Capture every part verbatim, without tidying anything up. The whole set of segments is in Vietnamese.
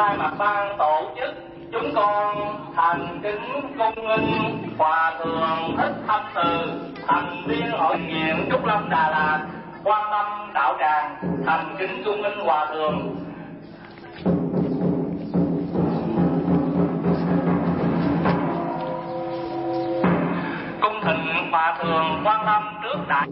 thay mặt ban tổ chức, chúng con thành kính cung nghênh Hòa thượng Thích Thanh Từ, thành viên hội nguyện Trúc Lâm Đà Lạt, Quan Tâm đạo tràng, thành kính cung nghênh Hòa thượng. Cung thỉnh Hòa thượng Quan Tâm trước đại.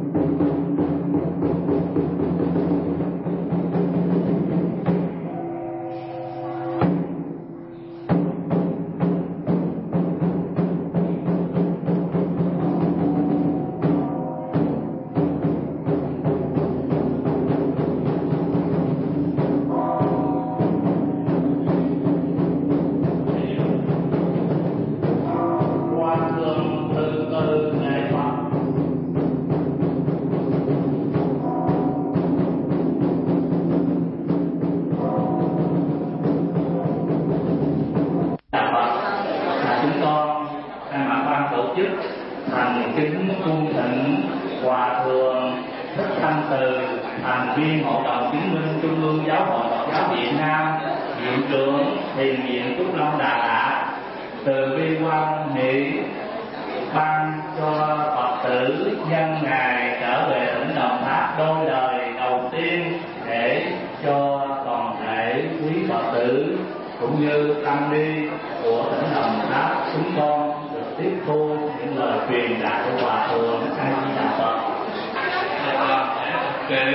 Thành kính cung thỉnh Hòa thượng Thích Thanh Từ, thành viên hội đồng chứng minh Trung ương Giáo hội Phật giáo Việt Nam, viện trưởng thiền viện Trúc Lâm Đà Lạt, từ bi quan hệ ban cho Phật tử nhân ngày trở về tỉnh Đồng Tháp đôi lời đầu tiên, để cho toàn thể quý Phật tử cũng như tăng ni của tỉnh Đồng Tháp chúng con được tiếp thu những lời truyền đạt của Hòa thượng A Di Đà Phật. Kể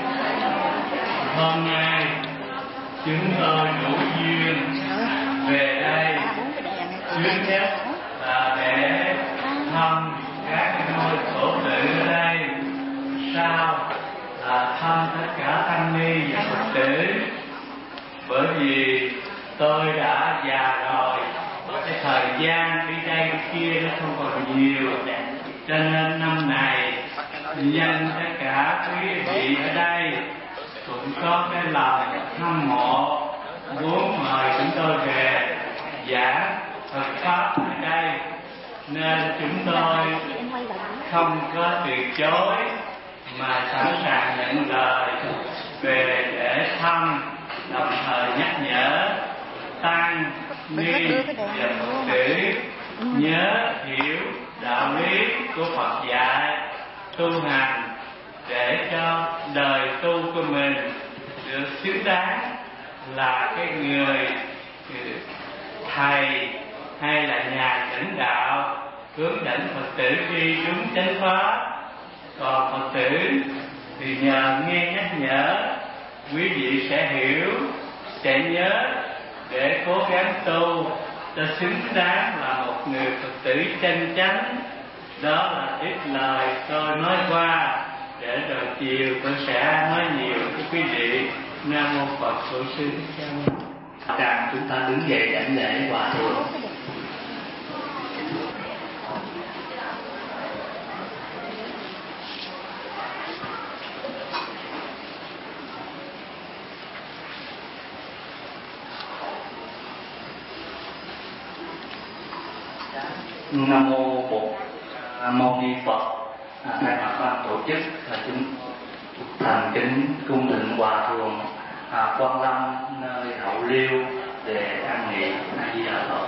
hôm nay chúng tôi đủ duyên về đây, trước nhất là để thăm các ngôi tổ tự ở đây, sau là thăm tất cả tăng ni và Phật tử. Bởi vì tôi đã già rồi, cái thời gian đi đây đi kia nó không còn nhiều, cho nên năm này nhân tất cả quý vị ở đây cũng có cái lòng hâm mộ muốn mời chúng tôi về giảng Phật pháp ở đây, nên chúng tôi không có từ chối mà sẵn sàng nhận lời về để thăm, đồng thời nhắc nhở tăng ni và Phật tử nhớ hiểu đạo lý của Phật dạy, tu hành để cho đời tu của mình được xứng đáng là cái người thầy hay là nhà dẫn đạo, hướng dẫn Phật tử đi đúng chánh pháp. Còn Phật tử thì nhờ nghe nhắc nhở, quý vị sẽ hiểu, sẽ nhớ để cố gắng tu cho xứng đáng là một người Phật tử chân chánh. Đó là ít lời tôi nói qua, để rồi chiều tôi sẽ nói nhiều với quý vị. Nam mô Phật. Tổ sư Thích Ca. Rằng chúng ta đứng dậy đảnh lễ Hòa thượng. Nam mô Bổn Mâu Ni Phật. Thay mặt ban tổ chức là chúng thành kính cung thỉnh Hòa thượng à, Quan Lâm nơi Hậu Liêu để an nghỉ. A Di Đà Phật.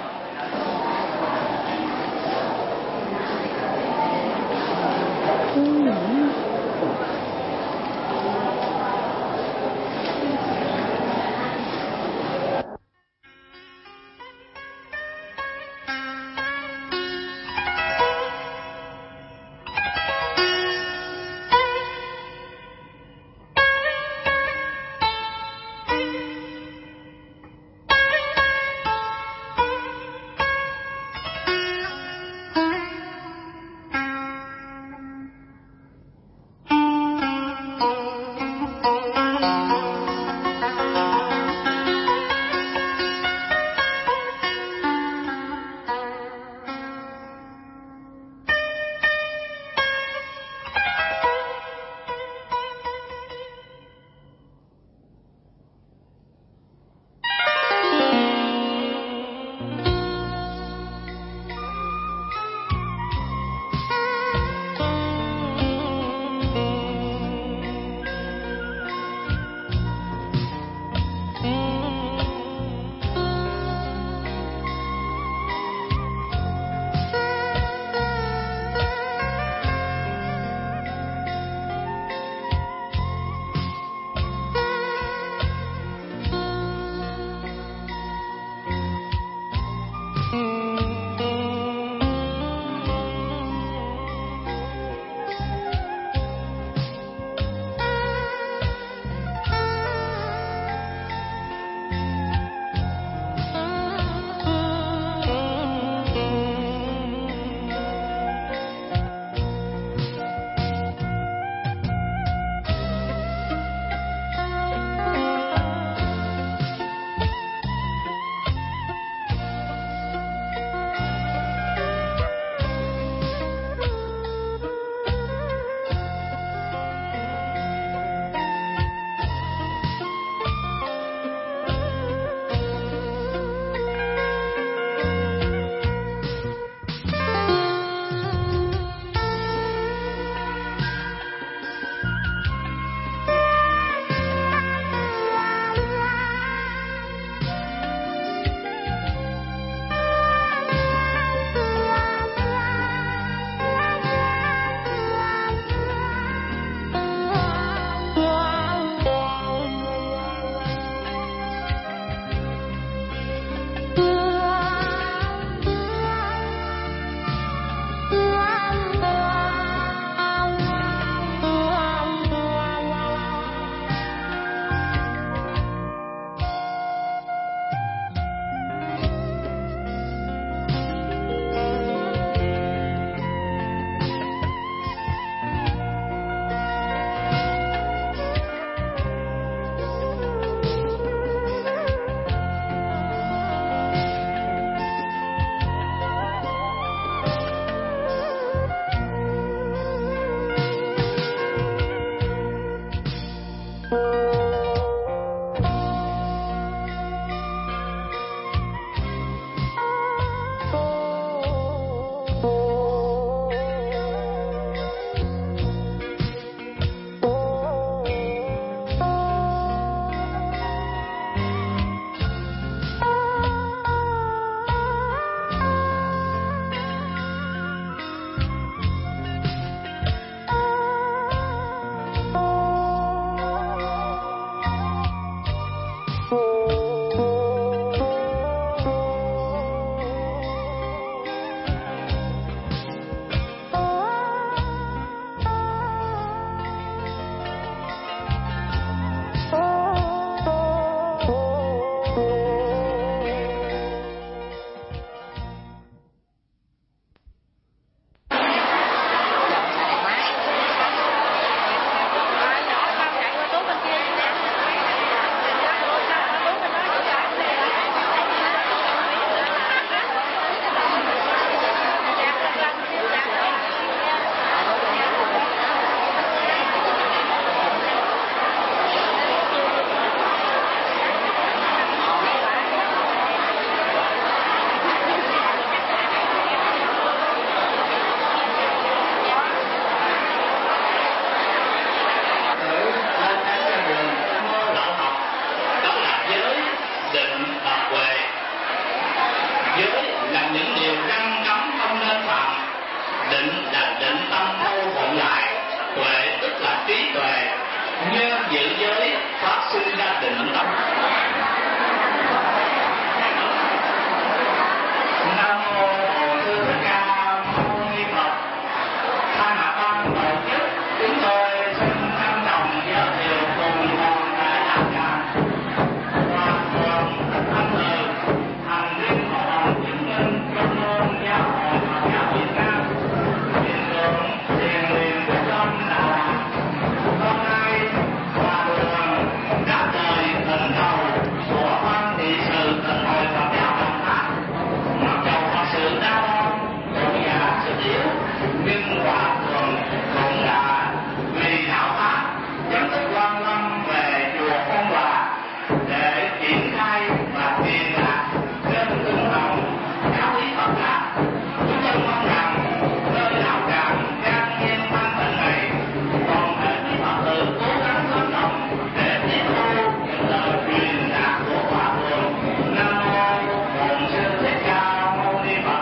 nhưng hòa thượng cũng đã vì đạo pháp chấm dứt quan tâm về chùa Phong Hòa để triển khai và truyền đạt trên tinh thần giáo lý Phật pháp. Chúng tôi mong rằng nơi đạo tràng trang nghiêm thanh tịnh này toàn thể quý Phật tử cố gắng sống động để tiếp thu những lời truyền đạt của hòa thượng. Nam mô Bổn Sư Thích Ca Mâu Ni Phật.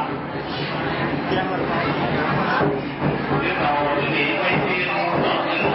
Yêu cầu quý vị quay phim ở những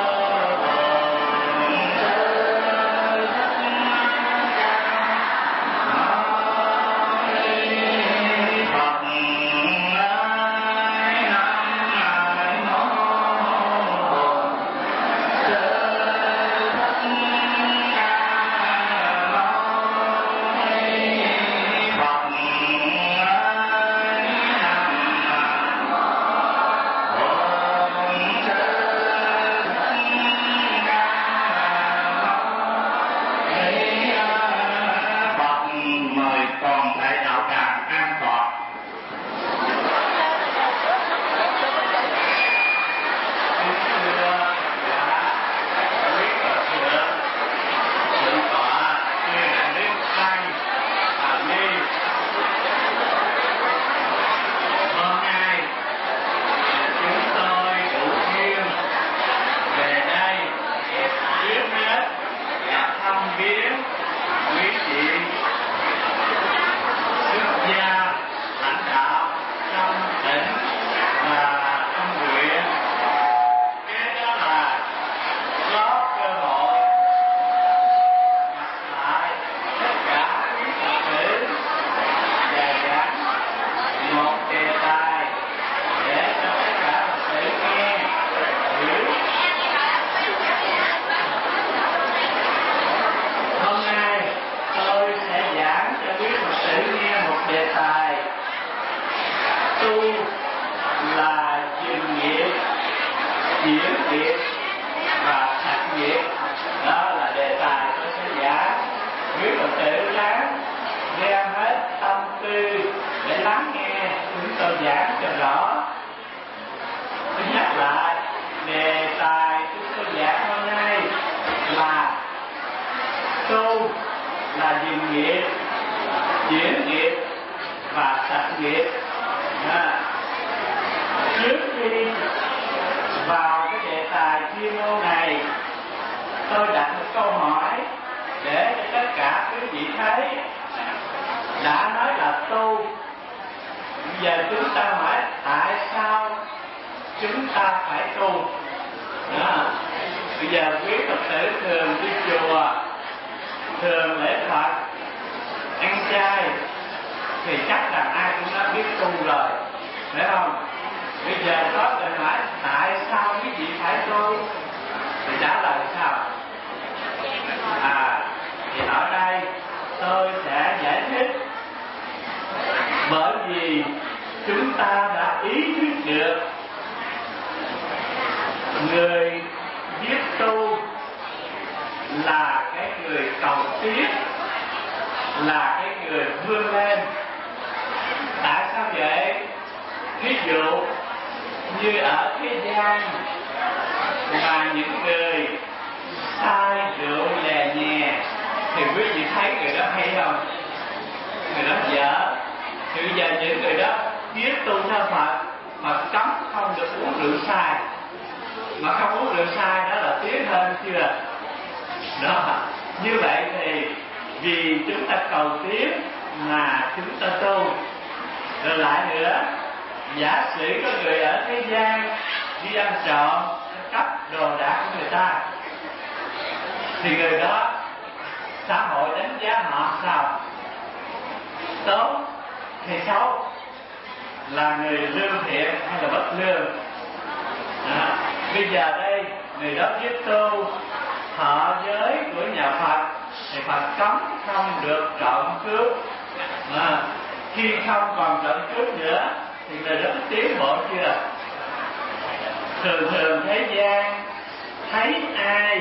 thường thường thế gian thấy ai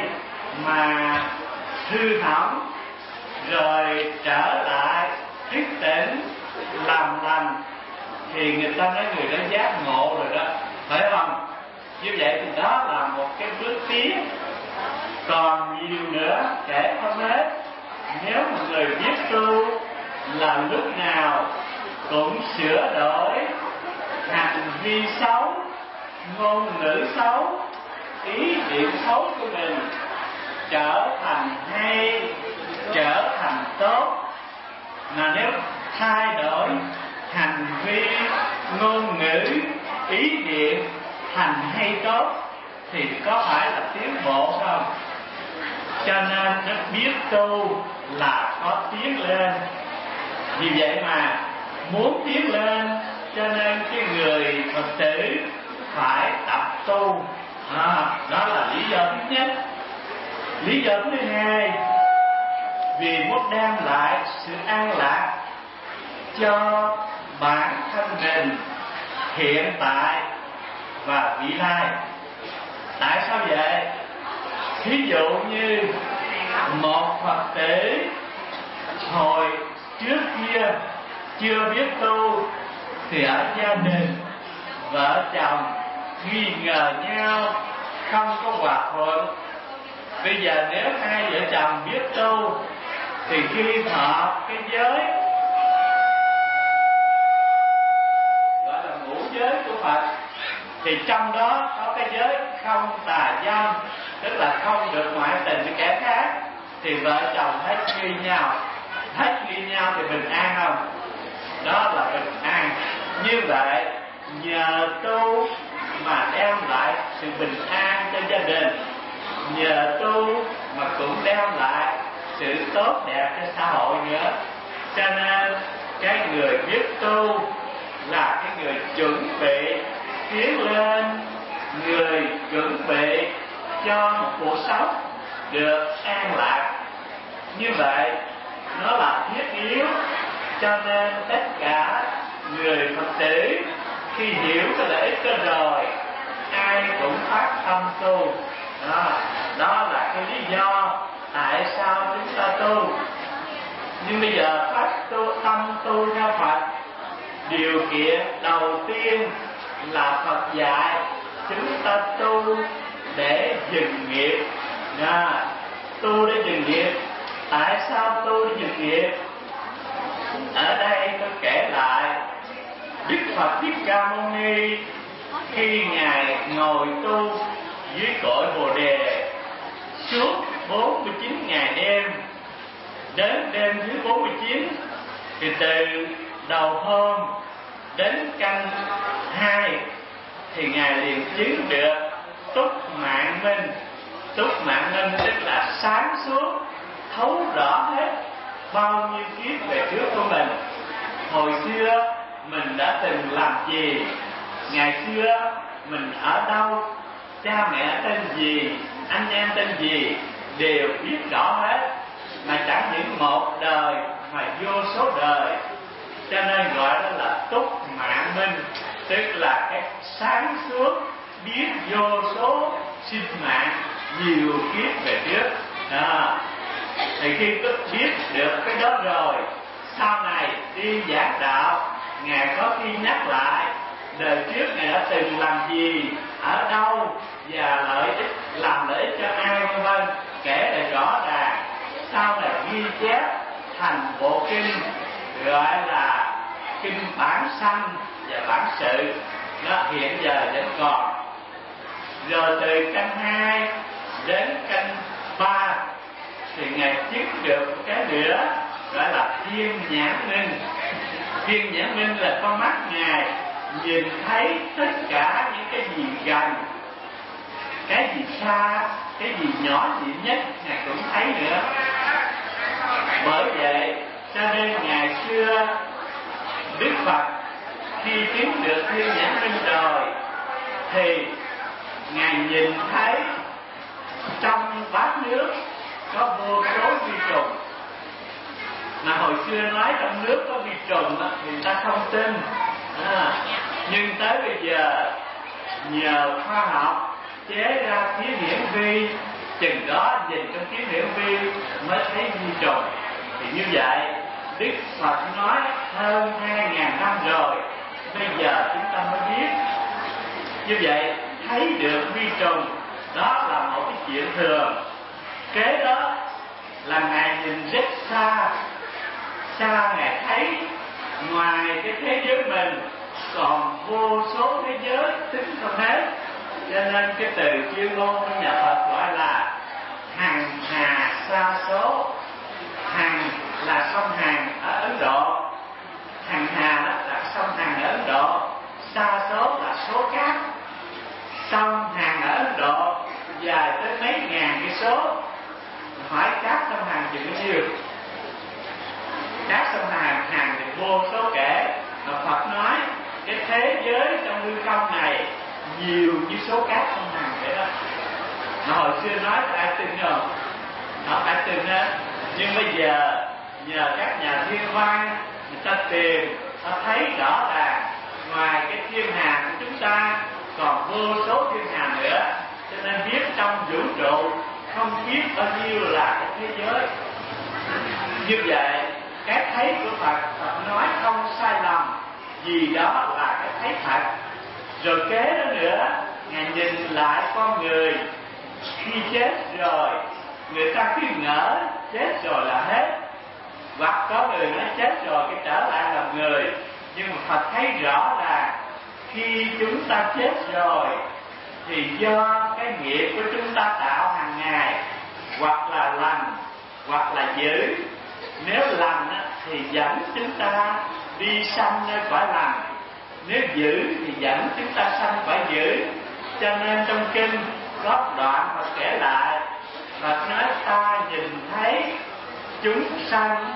mà hư hỏng rồi trở lại thức tỉnh làm lành thì người ta nói người đó giác ngộ rồi đó, phải không? Như vậy thì đó là một cái bước tiến. Còn nhiều nữa kể không hết. Nếu một người biết tu là lúc nào cũng sửa đổi hành vi xấu, ngôn ngữ xấu, ý niệm xấu của mình trở thành hay, trở thành tốt. Mà nếu thay đổi hành vi, ngôn ngữ, ý niệm thành hay tốt thì có phải là tiến bộ không? Cho nên nó biết tu là có tiến lên. Vì vậy mà muốn tiến lên, cho nên cái người Phật tử phải tập tu. À, đó là lý do thứ nhất. Lý do thứ hai, vì muốn đem lại sự an lạc cho bản thân mình hiện tại và vị lai. Tại sao vậy? Thí dụ như một Phật tử hồi trước kia chưa biết tu thì ở gia đình vợ chồng nghi ngờ nhau, không có hòa thuận. Bây giờ nếu hai vợ chồng biết tu thì khi thọ cái giới gọi là ngũ giới của Phật thì trong đó có cái giới không tà dâm, tức là không được ngoại tình với kẻ khác, thì vợ chồng hết nghi nhau. Hết nghi nhau thì bình an không? Đó là bình an. Như vậy nhờ tu mà đem lại sự bình an cho gia đình, nhờ tu mà cũng đem lại sự tốt đẹp cho xã hội nữa. Cho nên cái người biết tu là cái người chuẩn bị tiến lên, người chuẩn bị cho một cuộc sống được an lạc. Như vậy nó là thiết yếu. Cho nên tất cả người Phật tử khi hiểu cái lợi ích đó rồi, ai cũng phát tâm tu. Đó, đó là cái lý do tại sao chúng ta tu. Nhưng bây giờ phát tu, tâm tu theo Phật, điều kiện đầu tiên là Phật dạy chúng ta tu để dừng nghiệp. Đó, tu để dừng nghiệp. Tại sao tu để dừng nghiệp? Ở đây tôi kể lại Đức Phật Thích Ca Mâu Ni khi ngài ngồi tu dưới cội Bồ Đề suốt bốn mươi chín ngày đêm. Đến đêm thứ bốn mươi chín thì từ đầu hôm đến canh hai thì ngài liền chứng được túc mạng minh. Túc mạng minh tức là sáng suốt, thấu rõ hết bao nhiêu kiếp về trước của mình. Hồi xưa mình đã từng làm gì, ngày xưa mình ở đâu, cha mẹ tên gì, anh em tên gì, đều biết rõ hết. Mà chẳng những một đời mà vô số đời. Cho nên gọi đó là túc mạng minh, tức là cái sáng suốt, biết vô số sinh mạng nhiều kiếp về trước. Đó. Thì khi có biết được cái đó rồi, sau này đi giảng đạo, ngài có khi nhắc lại đời trước ngài đã từng làm gì, ở đâu và lợi ích, làm lợi ích cho ai, vân vân, kể lại rõ ràng. Sau này ghi chép thành bộ kinh gọi là kinh bản sanh và bản sự, nó hiện giờ vẫn còn. Rồi từ canh hai đến canh ba thì ngài chứng được cái nữa gọi là thiên nhãn minh. Thiên nhãn minh là con mắt ngài nhìn thấy tất cả những cái gì gần, cái gì xa, cái gì nhỏ gì nhất ngài cũng thấy nữa. Bởi vậy cho nên ngày xưa Đức Phật khi chứng được thiên nhãn minh rồi thì ngài nhìn thấy trong bát nước có vô số vi trùng. Mà hồi xưa nói trong nước có vi trùng đó, thì người ta không tin. À, nhưng tới bây giờ nhờ khoa học chế ra khí hiển vi, chừng đó nhìn trong khí hiển vi mới thấy vi trùng. Thì như vậy Đức Phật nói hơn hai ngàn năm rồi, bây giờ chúng ta mới biết. Như vậy thấy được vi trùng, đó là một cái chuyện thường. Kế đó là Ngài nhìn rất xa, xa Ngài thấy ngoài cái thế giới mình còn vô số thế giới tính không hết. Cho nên cái từ chuyên môn của nhà Phật gọi là hằng hà sa số. Hằng là sông Hằng ở Ấn Độ, Hằng hà đó là sông Hằng ở Ấn Độ, sa số là số cát. Sông Hằng ở Ấn Độ dài tới mấy ngàn cây số. Hỏi cát sông Hằng chừng bao nhiêu? Cát sông Hằng Hằng thì vô số kể. Mà Phật nói cái thế giới trong hư không này nhiều như số cát sông Hằng vậy đó. Mà hồi xưa nói có ai tin không? Không ai tin hết. Nhưng bây giờ nhờ các nhà thiên văn người ta tìm, ta thấy rõ ràng ngoài cái thiên hà của chúng ta còn vô số thiên hà nữa. Cho nên biết trong vũ trụ không biết bao nhiêu là cái thế giới. Như vậy cái thấy của Phật, Phật nói không sai lầm, vì đó là cái thấy thật. Rồi kế đó nữa, Ngài nhìn lại con người khi chết rồi, người ta cứ ngỡ chết rồi là hết, hoặc có người nói chết rồi cái trở lại làm người. Nhưng mà Phật thấy rõ là khi chúng ta chết rồi thì do cái nghiệp của chúng ta tạo hàng ngày, hoặc là lành hoặc là dữ. Nếu lành thì dẫn chúng ta đi sanh nơi cõi lành, nếu dữ thì dẫn chúng ta sanh cõi dữ. Cho nên trong kinh có đoạn Phật kể lại, Phật nói ta nhìn thấy chúng sanh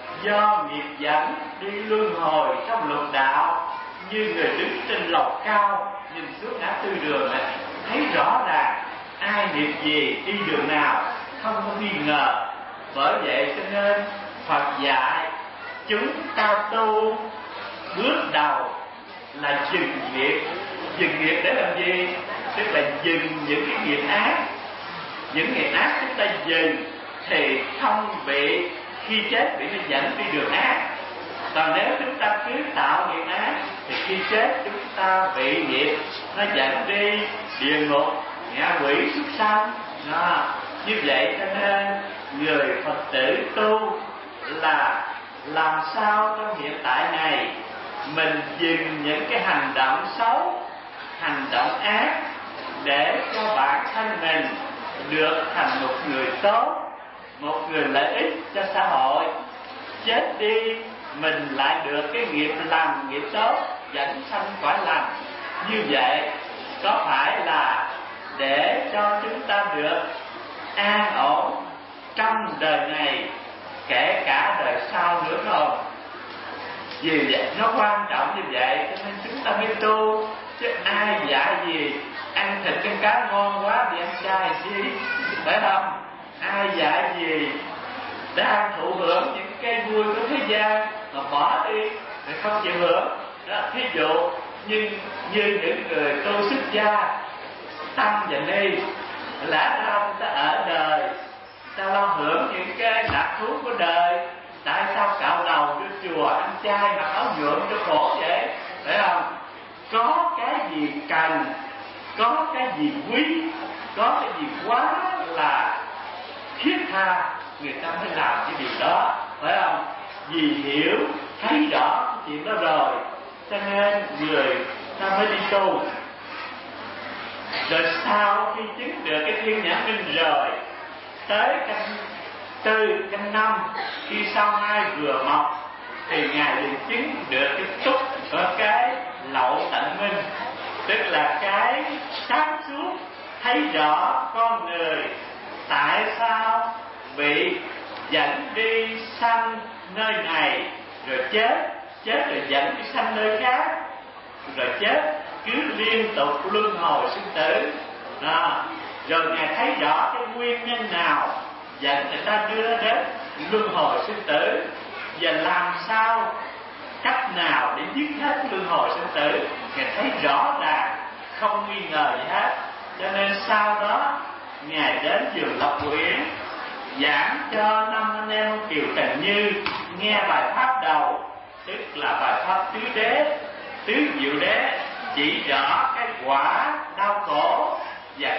do nghiệp dẫn đi luân hồi trong lục đạo, như người đứng trên lầu cao nhìn xuống ngã tư đường này, thấy rõ ràng ai nghiệp gì đi đường nào không có nghi ngờ. Bởi vậy cho nên Phật dạy chúng ta tu bước đầu là dừng nghiệp. Dừng nghiệp để làm gì? Tức là dừng những cái nghiệp ác. Những nghiệp ác chúng ta dừng thì không bị khi chết bị nó dẫn đi đường ác. Còn nếu chúng ta cứ tạo nghiệp ác thì khi chết chúng ta bị nghiệp nó dẫn đi địa ngục, ngạ quỷ, súc sanh. Đó. Như vậy cho nên người Phật tử tu là làm sao trong hiện tại này mình dừng những cái hành động xấu, hành động ác, để cho bản thân mình được thành một người tốt, một người lợi ích cho xã hội. Chết đi mình lại được cái nghiệp lành, nghiệp tốt, dẫn sanh cõi lành. Như vậy có phải là để cho chúng ta được an ổn trong đời này, kể cả đời sau nữa không? Vì vậy nó quan trọng như vậy cho nên chúng ta mới tu. Chứ ai dạy gì ăn thịt con cá ngon quá thì ăn chay chi, phải không? Ai dạy gì đang thụ hưởng những cái vui của thế gian mà bỏ đi thì không chịu hưởng. Đó, thí dụ như như những người tu xuất gia tăng và ni, lẽ ra người ta ở đời ta lo hưởng những cái lạc thú của đời, tại sao cạo đầu vô chùa ăn chay mặc áo nhuộm cho khổ vậy, phải không? Có cái gì cần, có cái gì quý, có cái gì quá là thiết tha, người ta mới làm cái điều đó, phải không? Vì hiểu thấy rõ chuyện đó rồi cho nên người ta mới đi tu. Rồi sau khi chứng được cái thiên nhãn minh rồi, tới canh tư, canh năm, khi sau hai vừa mọc thì Ngài liền chứng được cái túc ở cái lậu tận minh, tức là cái sáng suốt thấy rõ con người tại sao bị dẫn đi sanh nơi này rồi chết, chết rồi dẫn đi sanh nơi khác, rồi chết cứ liên tục luân hồi sinh tử. Đó. Rồi Ngài thấy rõ cái nguyên nhân nào dẫn người ta đưa đến luân hồi sinh tử, và làm sao, cách nào để dứt hết luân hồi sinh tử. Ngài thấy rõ ràng, không nghi ngờ gì hết. Cho nên sau đó Ngài đến vườn Lộc Uyển giảng cho năm anh em Kiều Trần Như nghe bài pháp đầu, tức là bài pháp tứ đế, tứ diệu đế, chỉ rõ cái quả đau khổ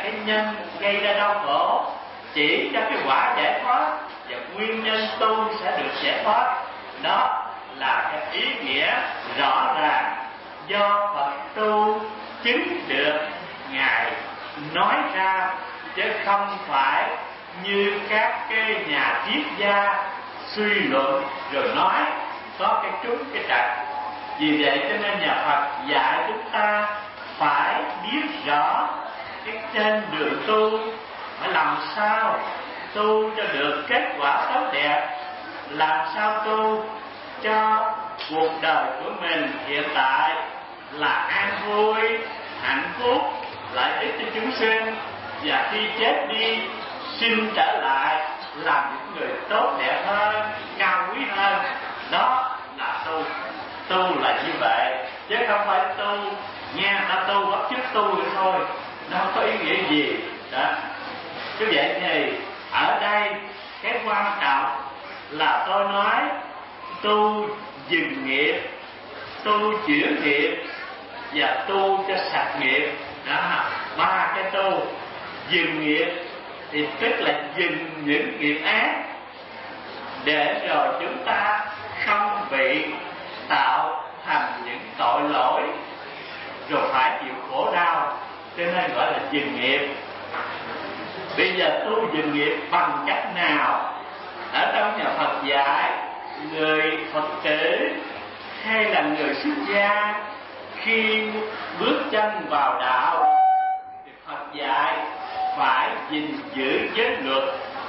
cái nhân gây ra đau khổ, chỉ cho cái quả giải thoát và nguyên nhân tu sẽ được giải thoát. Đó là cái ý nghĩa rõ ràng do Phật tu chứng được Ngài nói ra, chứ không phải như các cái nhà triết gia suy luận rồi nói có cái trúng cái trật. Vì vậy cho nên nhà Phật dạy chúng ta phải biết rõ cái trên đường tu phải làm sao tu cho được kết quả tốt đẹp, làm sao tu cho cuộc đời của mình hiện tại là an vui, hạnh phúc, lợi ích cho chúng sinh, và khi chết đi xin trở lại làm những người tốt đẹp hơn, cao quý hơn. Đó là tu. Tu là như vậy, chứ không phải tu nghe ta tu bắt chước tu rồi thôi, nó không có ý nghĩa gì đó. Cứ vậy thì ở đây cái quan trọng là tôi nói tu dừng nghiệp, tu chuyển nghiệp và tu cho sạch nghiệp. Đó, ba cái tu. Dừng nghiệp thì tức là dừng những nghiệp ác, để rồi chúng ta không bị tạo thành những tội lỗi rồi phải chịu khổ đau, cho nên gọi là dừng nghiệp. Bây giờ tu dừng nghiệp bằng cách nào? Ở trong nhà Phật dạy, người Phật tử hay là người xuất gia khi bước chân vào đạo thì Phật dạy phải gìn giữ giới luật.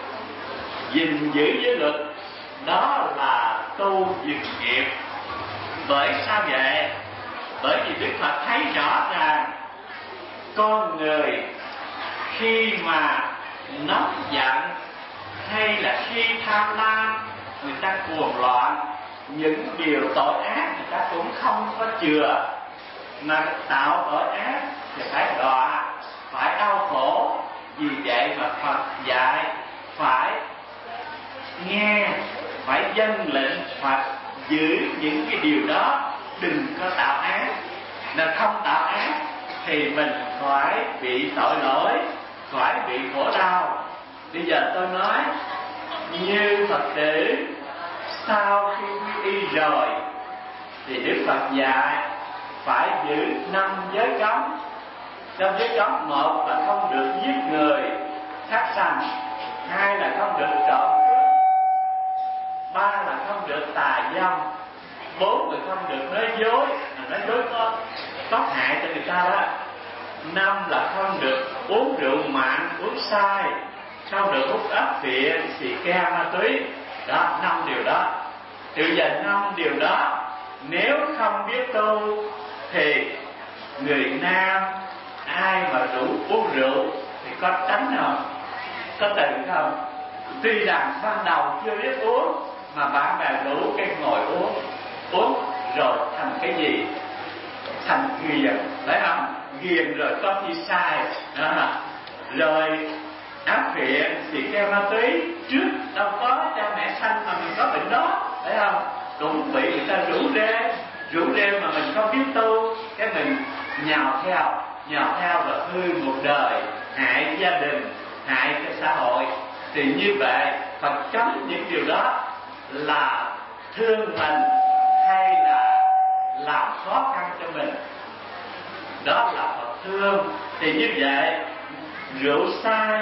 Gìn giữ giới luật đó là tu dừng nghiệp. Bởi sao vậy? Bởi vì Đức Phật thấy rõ ràng con người khi mà nóng giận hay là khi tham lam, người ta cuồng loạn, những điều tội ác người ta cũng không có chừa, mà tạo tội ác thì phải đọa, phải đau khổ. Vì vậy mà Phật dạy phải nghe, phải dân lệnh Phật giữ những cái điều đó, đừng có tạo ác. Là không tạo ác thì mình phải bị tội lỗi, phải bị khổ đau. Bây giờ tôi nói như Phật tử sau khi quy y rồi thì Đức Phật dạy phải giữ năm giới cấm. Năm giới cấm, một là không được giết người, sát sanh; hai là không được trộm cướp; ba là không được tà dâm; bốn là không được nói dối, nói dối có có hại cho người ta đó; năm là không được uống rượu mạnh, uống sai; không được hút áp phiện, xì ke, ma túy. Đó, năm điều đó. Từ giờ năm điều đó nếu không biết tu thì người nam ai mà rủ uống rượu thì có tránh không? Có từ không? Tuy rằng ban đầu chưa biết uống mà bạn bè rủ cái ngồi uống, uống rồi thành cái gì? Thành ghiền, phải không? Ghiền rồi có khi sai đó. Rồi áp phiện, xì ke, ma túy, trước đâu có cha mẹ sanh mà mình có bệnh đó, phải không? Cũng bị người ta rủ rê, rủ rê mà mình không biết tu, cái mình nhào theo, nhào theo rồi hư một đời, hại gia đình, hại cái xã hội. Thì như vậy Phật cấm những điều đó là thương mình hay là làm khó khăn cho mình. Đó là Phật thương. Thì như vậy rượu sai,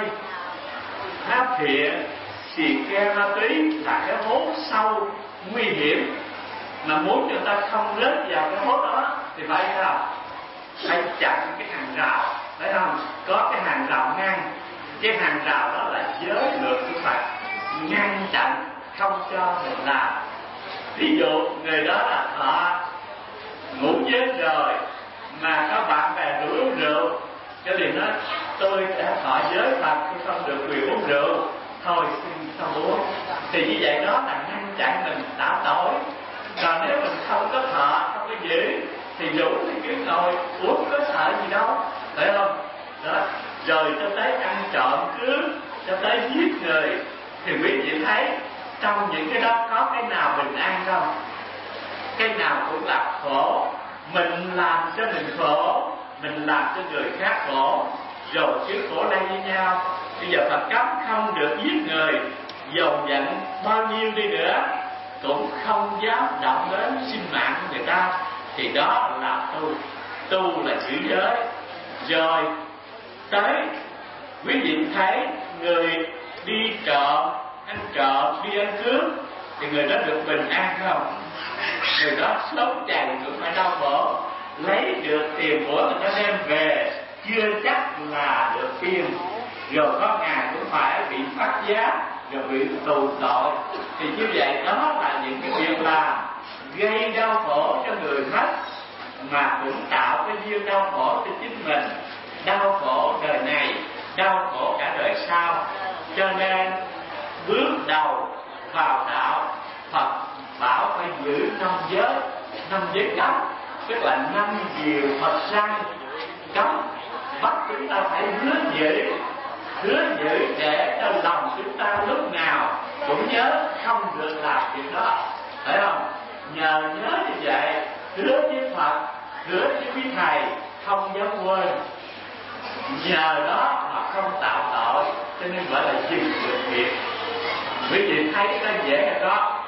áp phiện, xì ke, ma túy là cái hố sâu nguy hiểm, mà muốn người ta không rớt vào cái hố đó thì phải sao? Phải chặn cái hàng rào, phải không? Có cái hàng rào ngăn. Cái hàng rào đó là giới luật của Phật, ngăn chặn không cho mình làm. Ví dụ người đó là thọ ngũ giới rồi mà có bạn bè rủ uống rượu, cho nên nói tôi đã thọ giới Phật, tôi không được quyền uống rượu, thôi xin không uống. Thì như vậy đó là ngăn chặn mình tạo tội. Còn nếu mình không có thọ, không có giữ thì rủ thì cứ ngồi uống, có sợ gì đâu, phải không? Đó. Rồi cho tới ăn trộm cướp, cho tới giết người, thì quý vị thấy trong những cái đó có cái nào bình an không? Cái nào cũng là khổ. Mình làm cho mình khổ, mình làm cho người khác khổ. rồi chứ khổ lây với nhau. Bây giờ Phật cấm không được giết người, dầu giận bao nhiêu đi nữa cũng không dám động đến sinh mạng của người ta, thì đó là tu. Tu là giữ giới. Rồi tới quý vị thấy người đi trộm, ăn trộm, đi ăn cướp thì người đó được bình an không? Người đó sống chày cũng phải đau khổ. Lấy được tiền của người ta đem về chưa chắc là được yên, rồi có ngày cũng phải bị phát giá, rồi bị tù tội. Thì như vậy đó là những cái việc làm gây đau khổ cho người khác, mà cũng tạo cái duyên đau khổ cho chính mình. Đau khổ đời này, đau khổ cả đời sau. Cho nên bước đầu vào đạo, Phật bảo phải giữ năm giới. Năm giới cấm tức là năm điều Phật răn cấm, bắt chúng ta phải hứa giữ. Hứa giữ để trong lòng chúng ta lúc nào cũng nhớ không được làm chuyện đó, phải không? Nhờ nhớ như vậy, hứa với Phật, hứa với quý thầy không dám quên, nhờ đó mà không tạo tội, cho nên gọi là dừng được việc. Quý vị thấy nó dễ là đó,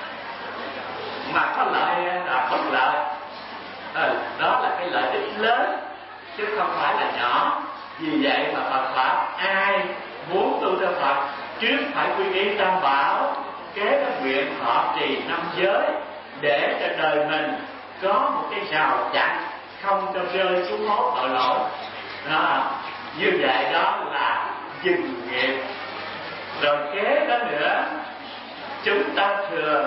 mà có lợi là bất lợi. Ừ, đó là cái lợi ích lớn chứ không phải là nhỏ. Vì vậy mà Phật bảo ai muốn tu theo Phật trước phải quy y Tam Bảo, kế các nguyện thọ trì năm giới, để cho đời mình có một cái rào chắn, không cho rơi xuống hố tội lỗi. Đó, như vậy đó là dừng nghiệp. Rồi kế đó nữa, chúng ta thường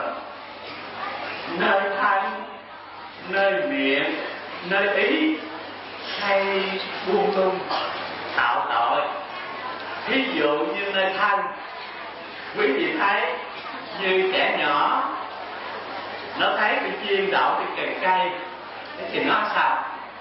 nơi thân, nơi miệng, nơi ý hay buông tung tạo tội. Ví dụ như nơi thân, quý vị thấy như trẻ nhỏ nó thấy cái chiên đậu cái cành cây thì nó sao?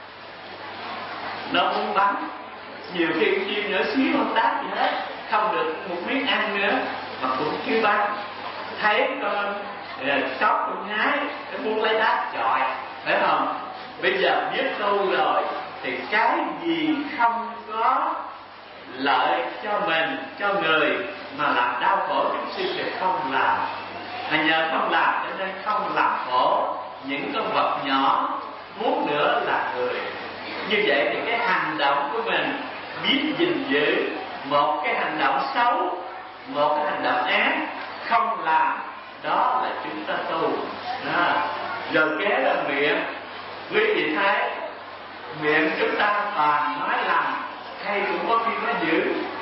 Nó muốn bắn. Nhiều khi cái chiên nhỏ xíu không đáp gì hết, không được một miếng ăn nữa mà cũng kêu bắn. Thấy con chó con nhái nó muốn lấy đá chọi, phải không? Bây giờ biết tu rồi thì cái gì không có lợi cho mình, cho người mà làm đau khổ chúng sinh thì không làm. Mà nhờ không làm cho nên không làm khổ những con vật nhỏ, muốn nữa là người. Như vậy thì cái hành động của mình biết gìn giữ một cái hành động xấu, một cái hành động ác, không làm, đó là chúng ta tu. Đó. Rồi kế là miệng. Quý vị thấy miệng chúng ta toàn nói lầm hay cũng có khi nói dữ.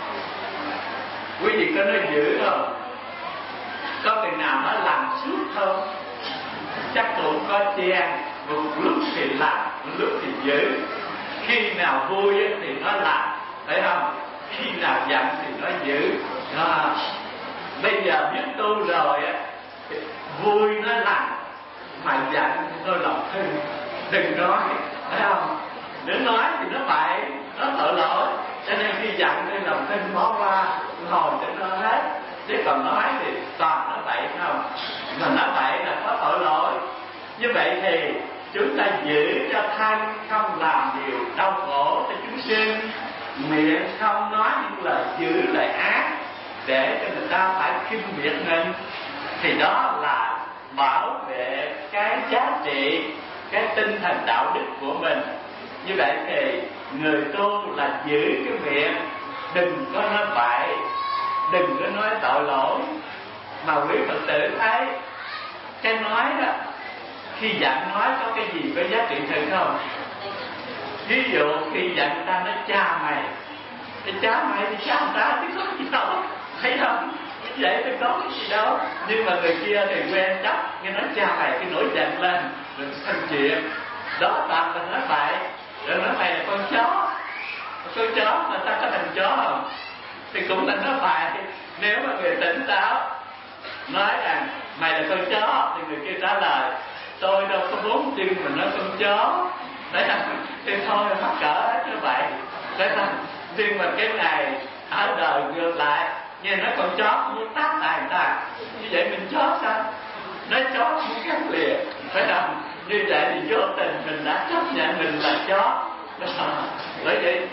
Quý vị có nói dữ không? Có người nào nói làm suốt không? Chắc cũng có chen. Một lúc thì làm, một lúc thì dữ. Khi nào vui thì nói làm, phải không? Khi nào giận thì nói dữ. Đó. Bây giờ biết tu rồi vui nói làm, mà giận thì tôi lòng thương. Đừng nói, phải không? Nếu nói thì nó bậy, nó tội lỗi. Cho nên khi giận thì lòng thương bỏ qua, hồi cho nó hết. Chứ còn nói thì toàn nó bậy không? Mà nó bậy là có tội lỗi. Như vậy thì chúng ta giữ cho thân không làm điều đau khổ cho chúng sinh, miệng không nói những lời dữ lời ác để cho người ta phải khinh miệt mình, thì đó là bảo vệ cái giá trị, cái tinh thần đạo đức của mình. Như vậy thì người tu là giữ cái miệng, đừng có nói bậy, đừng có nói tội lỗi. Mà quý Phật tử thấy cái nói đó, khi giận nói có cái gì có giá trị thật không? Ví dụ khi giận người ta nói cha mày, thì cha mày thì cha người ta chứ có gì đâu, thấy không? Vậy thì có cái gì đâu. Nhưng mà người kia thì quen chấp, nghe nói cha mày cái nổi giận lên rồi thành chuyện đó, toàn là nói bậy. Rồi nói mày là con chó, con chó mà ta có thành chó không? Thì cũng là nói bậy. Nếu mà người tỉnh táo nói rằng mày là con chó, thì người kia trả lời tôi đâu có bốn chân mà nói con chó. Đấy là thì thôi mắc cỡ hết như vậy. Đấy là nhưng mà cái này ở đời ngược lại, nghe nói con chó muốn tát lại người ta, như vậy mình chó sao? Nói chó muốn cắn liền, phải không? Như vậy thì vô tình mình đã chấp nhận mình là chó. Bởi vậy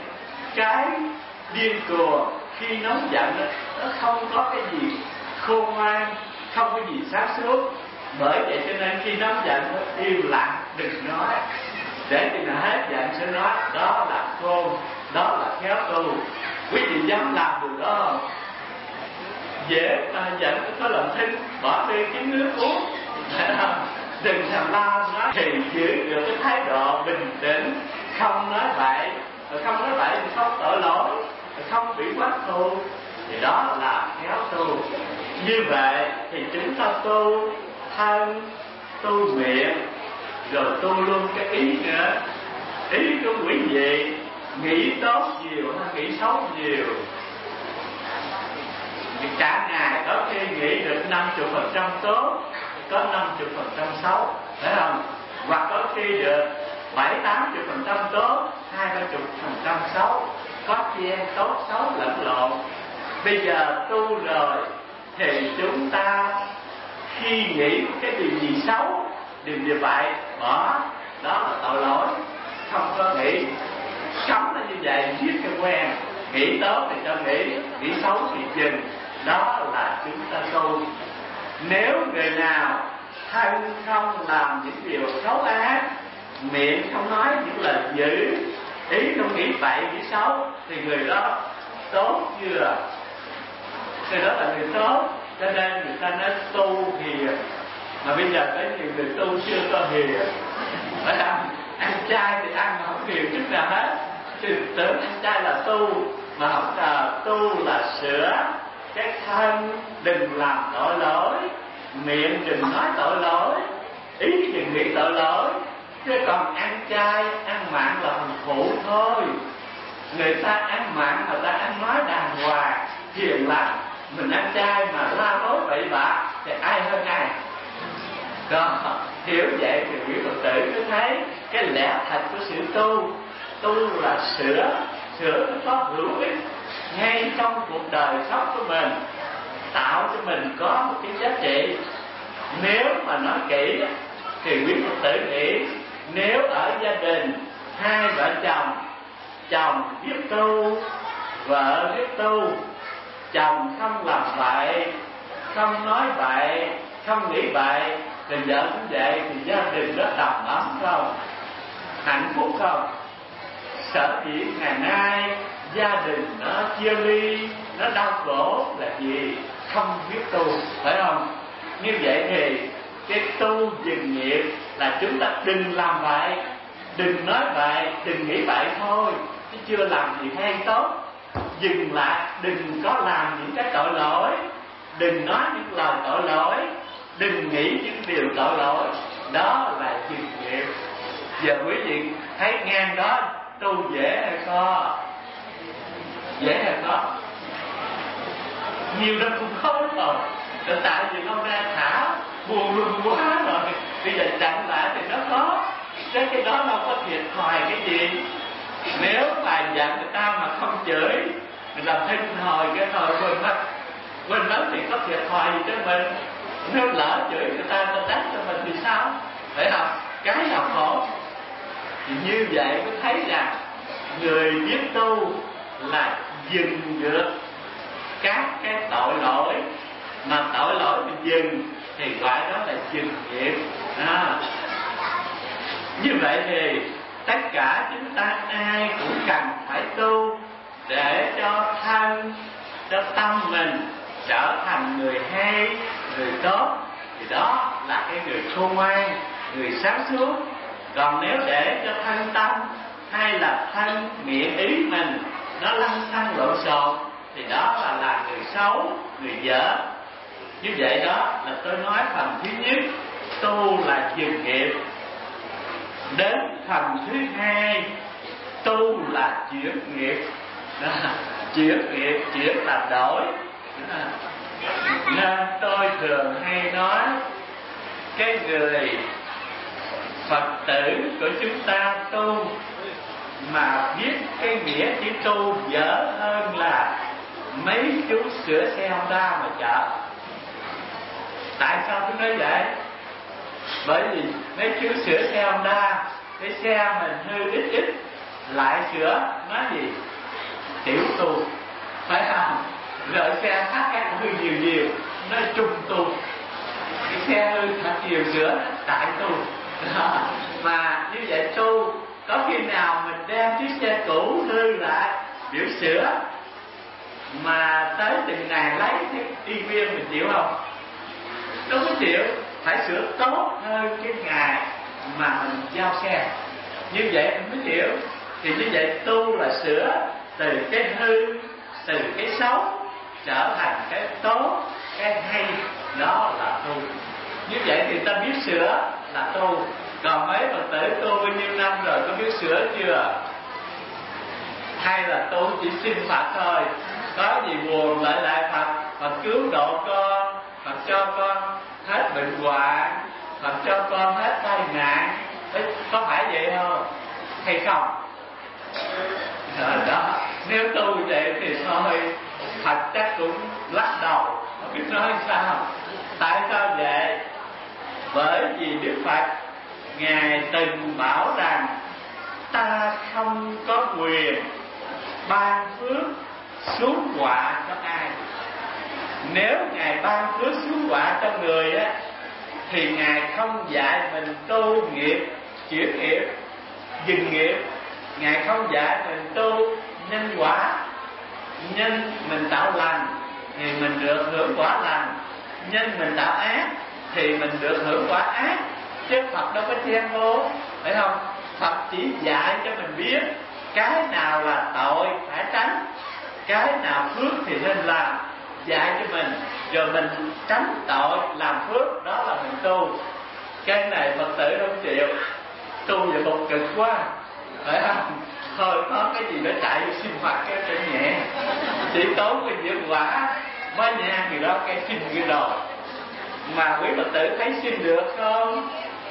cái điên cuồng, khi nóng giận đó, nó không có cái gì khôn ngoan, không có gì sáng suốt. Bởi vậy cho nên khi nóng giận nó im lặng, đừng nói, để khi nào hết giận sẽ nói. Đó là khôn, đó là khéo tu. Quý vị dám làm điều đó không? Dễ mà giận có lòng thinh, bỏ đi kiếm nước uống, đừng thèm lao nói, thì giữ được cái thái độ bình tĩnh, không nói bậy, không nói bậy thì không tội lỗi, không bị quát thù, thì đó là khéo tu. Như vậy thì chúng ta tu thân, tu miệng, rồi tu luôn cái ý nữa. Ý của quý vị nghĩ tốt nhiều hay nghĩ xấu nhiều? Thì cả ngày có khi nghĩ được năm mươi phần trăm tốt, có năm mươi phần trăm xấu, phải không? Hoặc có khi được bảy tám mươi phần trăm tốt, hai ba mươi phần trăm xấu, có chia tốt xấu lẫn lộn. Bây giờ tu rồi thì chúng ta khi nghĩ cái điều gì xấu, điều gì vậy, bỏ, đó là tội lỗi. Không có nghĩ, cấm nó như vậy, giết cho quen. Nghĩ tốt thì cho nghĩ, nghĩ xấu thì dừng. Đó là chúng ta tu. Nếu người nào thân không làm những điều xấu ác, miệng không nói những lời dữ, ý không nghĩ bậy nghĩ xấu, thì người đó tốt chưa? Người đó là người tốt. Cho nên người ta nói tu hiền. Mà bây giờ có nhiều người tu chưa có hiền. Phải không? Ăn chay thì ăn mà không hiền chút nào hết. Chứ tưởng ăn chay là tu, mà không ngờ tu là sửa cái thân, đừng làm tội lỗi, miệng đừng nói tội lỗi, ý đừng nghĩ tội lỗi. Chứ còn ăn chay, ăn mặn là phần phụ thôi. Người ta ăn mặn mà ta ăn nói đàng hoàng, hiền lắm. Mình ăn chay mà la lối bậy bạ thì ai hơn ai? Còn hiểu vậy thì quý Phật tử cứ thấy cái lẽ thật của sự tu. Tu là sửa, sửa cái có hữu ích ngay trong cuộc đời sống của mình, tạo cho mình có một cái giá trị. Nếu mà nói kỹ thì quý Phật tử nghĩ, nếu ở gia đình hai vợ chồng, chồng biết tu, vợ biết tu, chồng không làm bậy, không nói bậy, không nghĩ bậy, thì vợ cũng vậy, thì gia đình đó đầm ấm không? Hạnh phúc không? Sở dĩ ngày nay gia đình nó chia ly, nó đau khổ là gì? Không biết tu, phải không? Như vậy thì cái tu dừng nghiệp là chúng ta đừng làm bậy, đừng nói bậy, đừng nghĩ bậy thôi, chứ chưa làm gì hay tốt. Dừng lại, đừng có làm những cái tội lỗi, đừng nói những lời tội lỗi, đừng nghĩ những điều tội lỗi. Đó là dừng nghiệp. Giờ quý vị thấy ngang đó tu dễ hay khó? Dễ hay khó? Nhiều năm cũng khó rồi. Tại vì ông ra thả buồn luôn quá rồi, bây giờ chặn lại thì nó khó. Chứ cái đó đâu có thiệt thòi cái gì. Nếu mà giận người ta mà không chửi, mình làm thinh hồi cái hồi quên mất, quên mất thì có thiệt thòi gì cho mình. Nếu lỡ chửi người ta, người ta trách cho mình thì sao? Phải không? Cái nào khổ. Thì như vậy mới thấy rằng người biết tu là dừng được các cái tội lỗi. Mà tội lỗi mình dừng thì gọi đó là dừng nghiệp. À. Như vậy thì tất cả chúng ta ai cũng cần phải tu để cho thân, cho tâm mình trở thành người hay, người tốt. Thì đó là cái người khôn ngoan, người sáng suốt. Còn nếu để cho thân tâm hay là thân miệng ý mình nó lăng xăng lộn xộn thì đó là là người xấu, người dở. Như vậy đó là tôi nói phần thứ nhất, tu là dừng nghiệp. Đến phần thứ hai, tu là chuyển nghiệp. Chuyển nghiệp, chuyển là đổi. Nên tôi thường hay nói, cái người Phật tử của chúng ta tu mà biết cái nghĩa chữ tu dở hơn là mấy chú sửa xe Honda mà chở. Tại sao tôi nói vậy? Bởi vì mấy chú sửa xe Honda, cái xe mình hư ít ít lại sửa, nói gì? tiểu tu, phải không? Rồi xe khác các hư nhiều nhiều, nó trung tu. Cái xe hư thật nhiều sửa nó đại tu. Mà như vậy tu, có khi nào mình đem chiếc xe cũ hư lại biểu sửa, mà tới từng ngày lấy cái y viên mình chịu không? Đâu có chịu. Phải sửa tốt hơn cái ngày mà mình giao xe. Như vậy mình mới chịu. Thì như vậy tu là sửa từ cái hư, từ cái xấu trở thành cái tốt, cái hay, đó là tu. Như vậy thì ta biết sửa là tu. Còn mấy Phật tử tu bao nhiêu năm rồi có biết sửa chưa? Hay là tu chỉ xin Phật thôi, có gì buồn lại lại Phật, Phật cứu độ con, Phật cho con hết bệnh hoạn, Phật cho con hết tai nạn. Đấy, có phải vậy không? Hay không? Rồi đó, nếu tu vậy thì thôi, Phật chắc cũng lắc đầu, không biết nói sao. Tại sao vậy? Bởi vì Đức Phật Ngài từng bảo rằng ta không có quyền ban phước xuống quả cho ai. Nếu Ngài ban phước xuống quả cho người á, thì Ngài không dạy mình tu nghiệp, chuyển nghiệp, dừng nghiệp. Ngài không dạy mình tu nhân quả. Nhân mình tạo lành thì mình được hưởng quả lành, nhân mình tạo ác thì mình được hưởng quả ác. Chứ Phật đâu có chen vô, phải không? Phật chỉ dạy cho mình biết cái nào là tội phải tránh, cái nào phước thì nên làm, dạy cho mình, rồi mình tránh tội làm phước, đó là mình tu. Cái này Phật tử không chịu, tu vậy một cực quá, phải không? Thôi có cái gì nó chạy vô sinh hoạt cái cho nhẹ, chỉ tốn cái việc quả mới nha người đó cái xin cái rồi. Mà quý Phật tử thấy xin được không?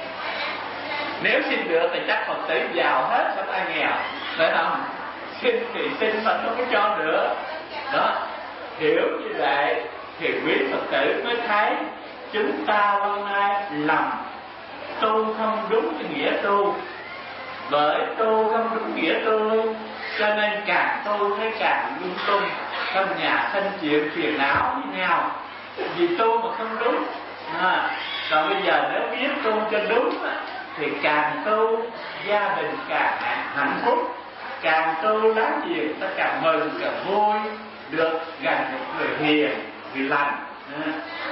Nếu xin được thì chắc Phật tử giàu hết, không ai nghèo, phải không? Xin thì xin mà không có cho nữa. Đó, hiểu như vậy thì quý Phật tử mới thấy chúng ta hôm nay lầm, tu không đúng cái nghĩa tu. Bởi tu không đúng nghĩa tu cho nên càng tu thấy càng lung tung, trong nhà sinh chuyện phiền não với nhau, vì tu mà không đúng. À, còn bây giờ nếu biết tu cho đúng thì càng tu gia đình càng hạnh phúc, càng tu láng giềng ta càng mừng càng vui, được gần một người hiền, người lành. À,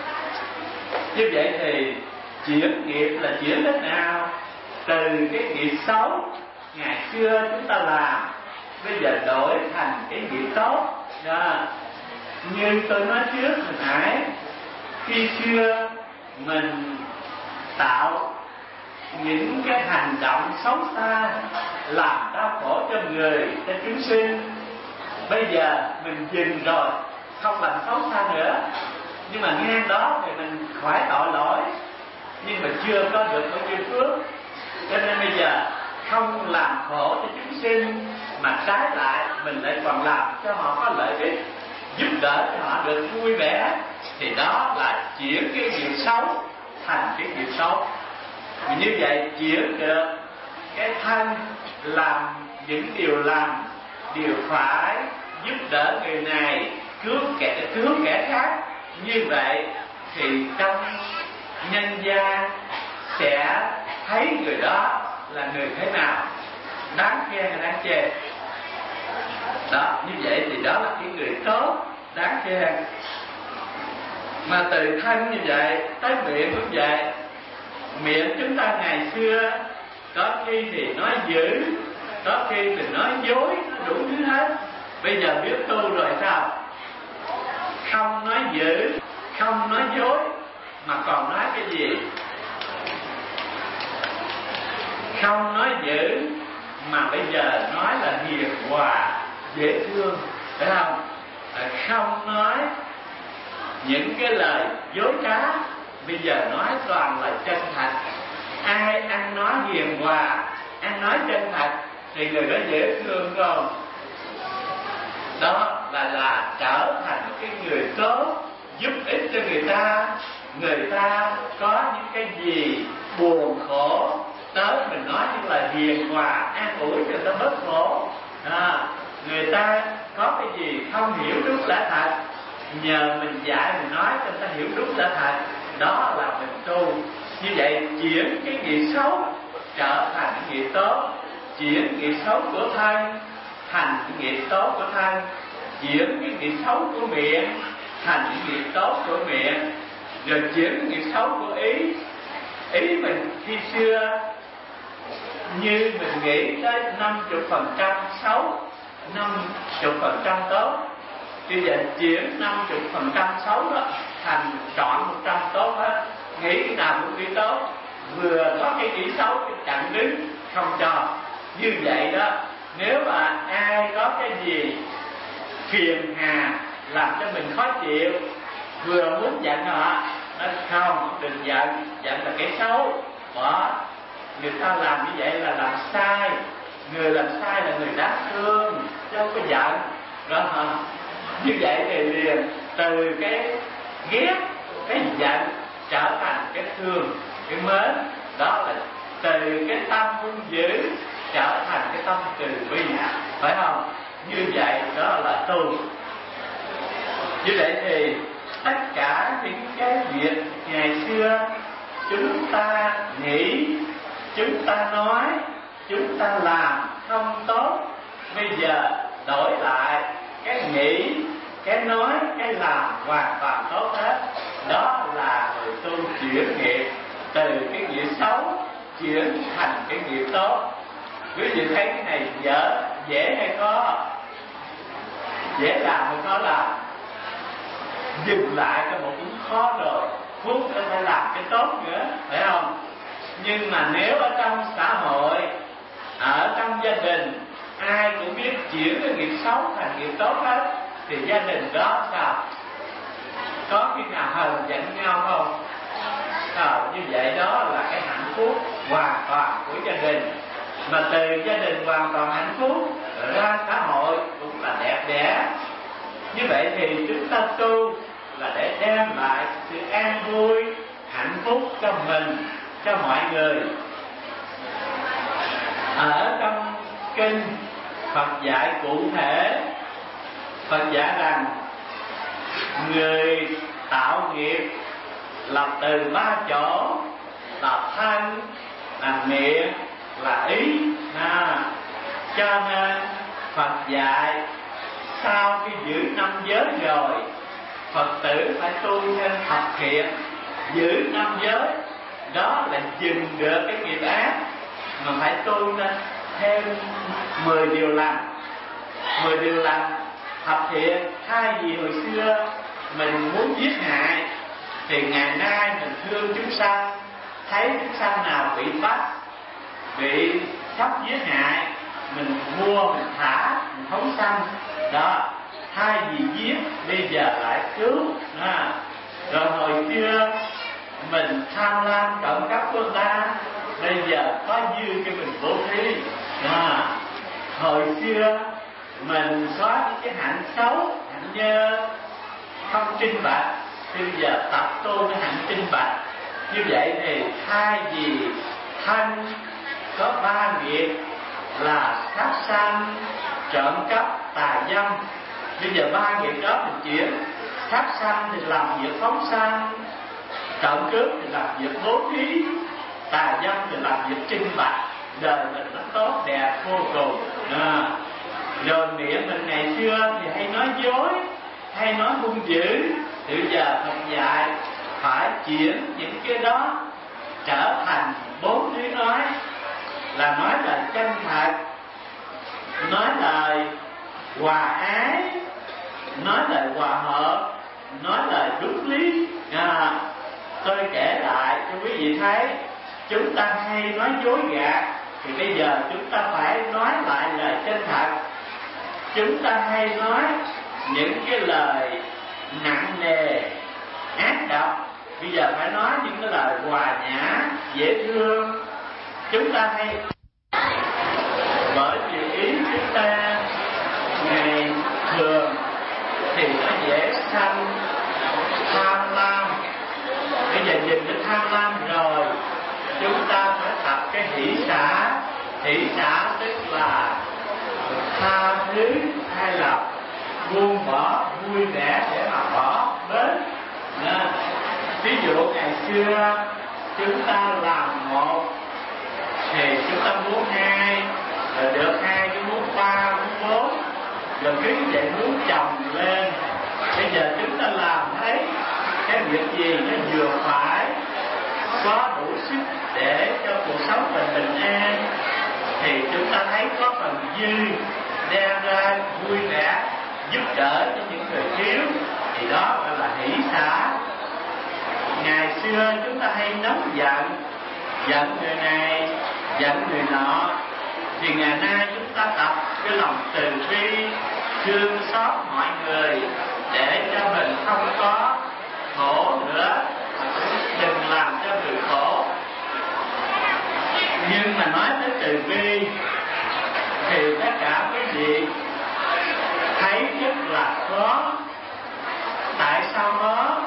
như vậy thì chuyển nghiệp là chuyển đến nào? Từ cái nghiệp xấu ngày xưa chúng ta làm, bây giờ đổi thành cái nghiệp tốt. Đó. Như tôi nói trước hồi nãy, khi xưa mình tạo những cái hành động xấu xa, làm đau khổ cho người, cho chúng sinh. Bây giờ mình dừng rồi, không làm xấu xa nữa, nhưng mà ngang đó thì mình khỏi tội lỗi, nhưng mà chưa có được bao nhiêu phước. Cho nên bây giờ không làm khổ cho chúng sinh, mà trái lại mình lại còn làm cho họ có lợi ích, giúp đỡ cho họ được vui vẻ, thì đó là chuyển cái nghiệp xấu thành cái nghiệp xấu. Vì như vậy chuyển được cái thân làm những điều làm, điều phải, giúp đỡ người này, cứu kẻ cứu kẻ khác. Như vậy thì trong nhân gian sẽ thấy người đó là người thế nào, đáng khen hay đáng chê. Đó, như vậy thì đó là cái người tốt, đáng khen. Mà từ thân như vậy tới miệng cũng vậy. Miệng chúng ta ngày xưa có khi thì nói dữ, có khi thì nói dối, nó đủ thứ hết. Bây giờ biết tu rồi sao? Không nói dữ, không nói dối, mà còn nói cái gì? Không nói dữ mà bây giờ nói là hiền hòa, dễ thương, phải không? Không nói những cái lời dối trá, bây giờ nói toàn là chân thật. Ai ăn nói hiền hòa, ăn nói chân thật thì người đó dễ thương không? Đó là là trở thành cái người tốt, giúp ích cho người ta. Người ta có những cái gì buồn khổ, tới mình nói những lời hiền hòa, an ủi cho người ta bớt khổ. À, người ta có cái gì không hiểu đúng lẽ thật, nhờ mình dạy mình nói cho người ta hiểu đúng lẽ thật, đó là mình tu. Như vậy chuyển cái nghiệp xấu trở thành cái nghiệp tốt, chuyển nghiệp xấu của thân thành cái nghiệp tốt của thân, chuyển cái nghiệp xấu của miệng thành cái nghiệp tốt của miệng, rồi chuyển cái nghiệp xấu của ý. Ý mình khi xưa như mình nghĩ tới năm mươi phần trăm xấu, năm mươi phần trăm tốt, bây giờ chuyển năm mươi phần trăm xấu đó thành trọn một trăm tốt hết, nghĩ cái nào cũng nghĩ tốt, vừa có cái nghĩ xấu cái chặn đứng không cho. Như vậy đó, nếu mà ai có cái gì phiền hà làm cho mình khó chịu, vừa muốn giận họ, nói không, đừng giận, giận là cái xấu. Đó, người ta làm như vậy là làm sai, người làm sai là người đáng thương, chứ không có giận. Đó hả? Như vậy thì liền từ cái ghét, cái giận trở thành cái thương, cái mến. Đó là từ cái tâm hung dữ trở thành cái tâm từ bi, phải không? Như vậy đó là tu. Như vậy thì tất cả những cái việc ngày xưa chúng ta nghĩ, chúng ta nói, chúng ta làm không tốt, bây giờ đổi lại cái nghĩ, cái nói, cái làm hoàn toàn tốt hết. Đó là người tu chuyển nghiệp từ cái nghiệp xấu chuyển thành cái nghiệp tốt. Quý vị thấy cái này dở, dễ hay khó? Dễ làm hay khó làm? Dừng lại cho một cũng khó rồi, phút nó phải làm cái tốt nữa, phải không? Nhưng mà nếu ở trong xã hội, ở trong gia đình, ai cũng biết chuyển cái nghiệp xấu thành nghiệp tốt hết, thì gia đình đó sao? Có khi nào hờn giận nhau không? À, như vậy đó là cái hạnh phúc hoàn toàn của gia đình. Mà từ gia đình hoàn toàn hạnh phúc ra xã hội cũng là đẹp đẽ. Như vậy thì chúng ta tu là để đem lại sự an vui, hạnh phúc cho mình, cho mọi người. Ở trong kinh Phật dạy cụ thể, Phật dạy rằng người tạo nghiệp là từ ba chỗ, là thân, là miệng, là ý. À, cho nên Phật dạy sau khi giữ năm giới rồi, Phật tử phải tu thêm thập thiện. Giữ năm giới đó là dừng được cái nghiệp ác, mà phải tu lên thêm mười điều lành. Mười điều lành thập thiện, thay vì hồi xưa mình muốn giết hại, thì ngày nay mình thương chúng sanh, thấy chúng sanh nào bị bắt, bị sắp giết hại, mình mua, mình thả, mình phóng sanh. Đó, thay vì giết, bây giờ lại cứu. À, rồi hồi xưa mình tham lam trộm cắp của ta, bây giờ có dư cho mình bố thí. À, hồi xưa mình xóa những cái hạnh xấu, hạnh dơ, không trinh bạch, bây giờ tập tu cái hạnh trinh bạch. Như vậy thì thay vì thân có ba nghiệp là sát sanh, trộm cắp, tà dâm, bây giờ ba nghiệp đó mình chuyển. Sát sanh thì làm việc phóng sanh, trộm cướp thì làm việc bố thí, tà dâm thì làm việc trinh bạch. Đời mình nó tốt đẹp vô cùng. À, rồi miệng mình ngày xưa thì hay nói dối, hay nói hung dữ, thì bây giờ Phật dạy phải chuyển những cái đó trở thành bốn thứ nói, là nói lời chân thật, nói lời hòa ái, nói lời hòa hợp, nói lời đúng lý. À, tôi kể lại cho quý vị thấy, chúng ta hay nói dối gạt, thì bây giờ chúng ta phải nói lại lời chân thật. Chúng ta hay nói những cái lời nặng nề, ác độc, bây giờ phải nói những cái lời hòa nhã, dễ thương. Chúng ta hay, bởi vì ý chúng ta ngày thường thì nó dễ sanh tham lam. Bây giờ nhìn đến tham lam rồi, chúng ta phải tập cái hỷ xả. Hỷ xả tức là tha thứ hay là buông bỏ vui vẻ để mà bỏ bớt. Ví dụ ngày xưa chúng ta làm một thì chúng ta muốn hai, rồi được hai cái muốn ba, muốn bốn, rồi cứ vậy muốn chồng lên. Bây giờ chúng ta làm thấy cái việc gì nó vừa phải, có đủ sức để cho cuộc sống mình bình an, thì chúng ta thấy có phần dư đem ra vui vẻ giúp đỡ cho những người thiếu, thì đó gọi là hỷ xả. Ngày xưa chúng ta hay nóng giận, giận người này, giận người nọ, thì ngày nay chúng ta tập cái lòng từ bi, thương xót mọi người để cho mình không có khổ nữa, đừng làm cho người khổ. Nhưng mà nói tới từ bi thì tất cả quý vị thấy rất là khó. Tại sao khó?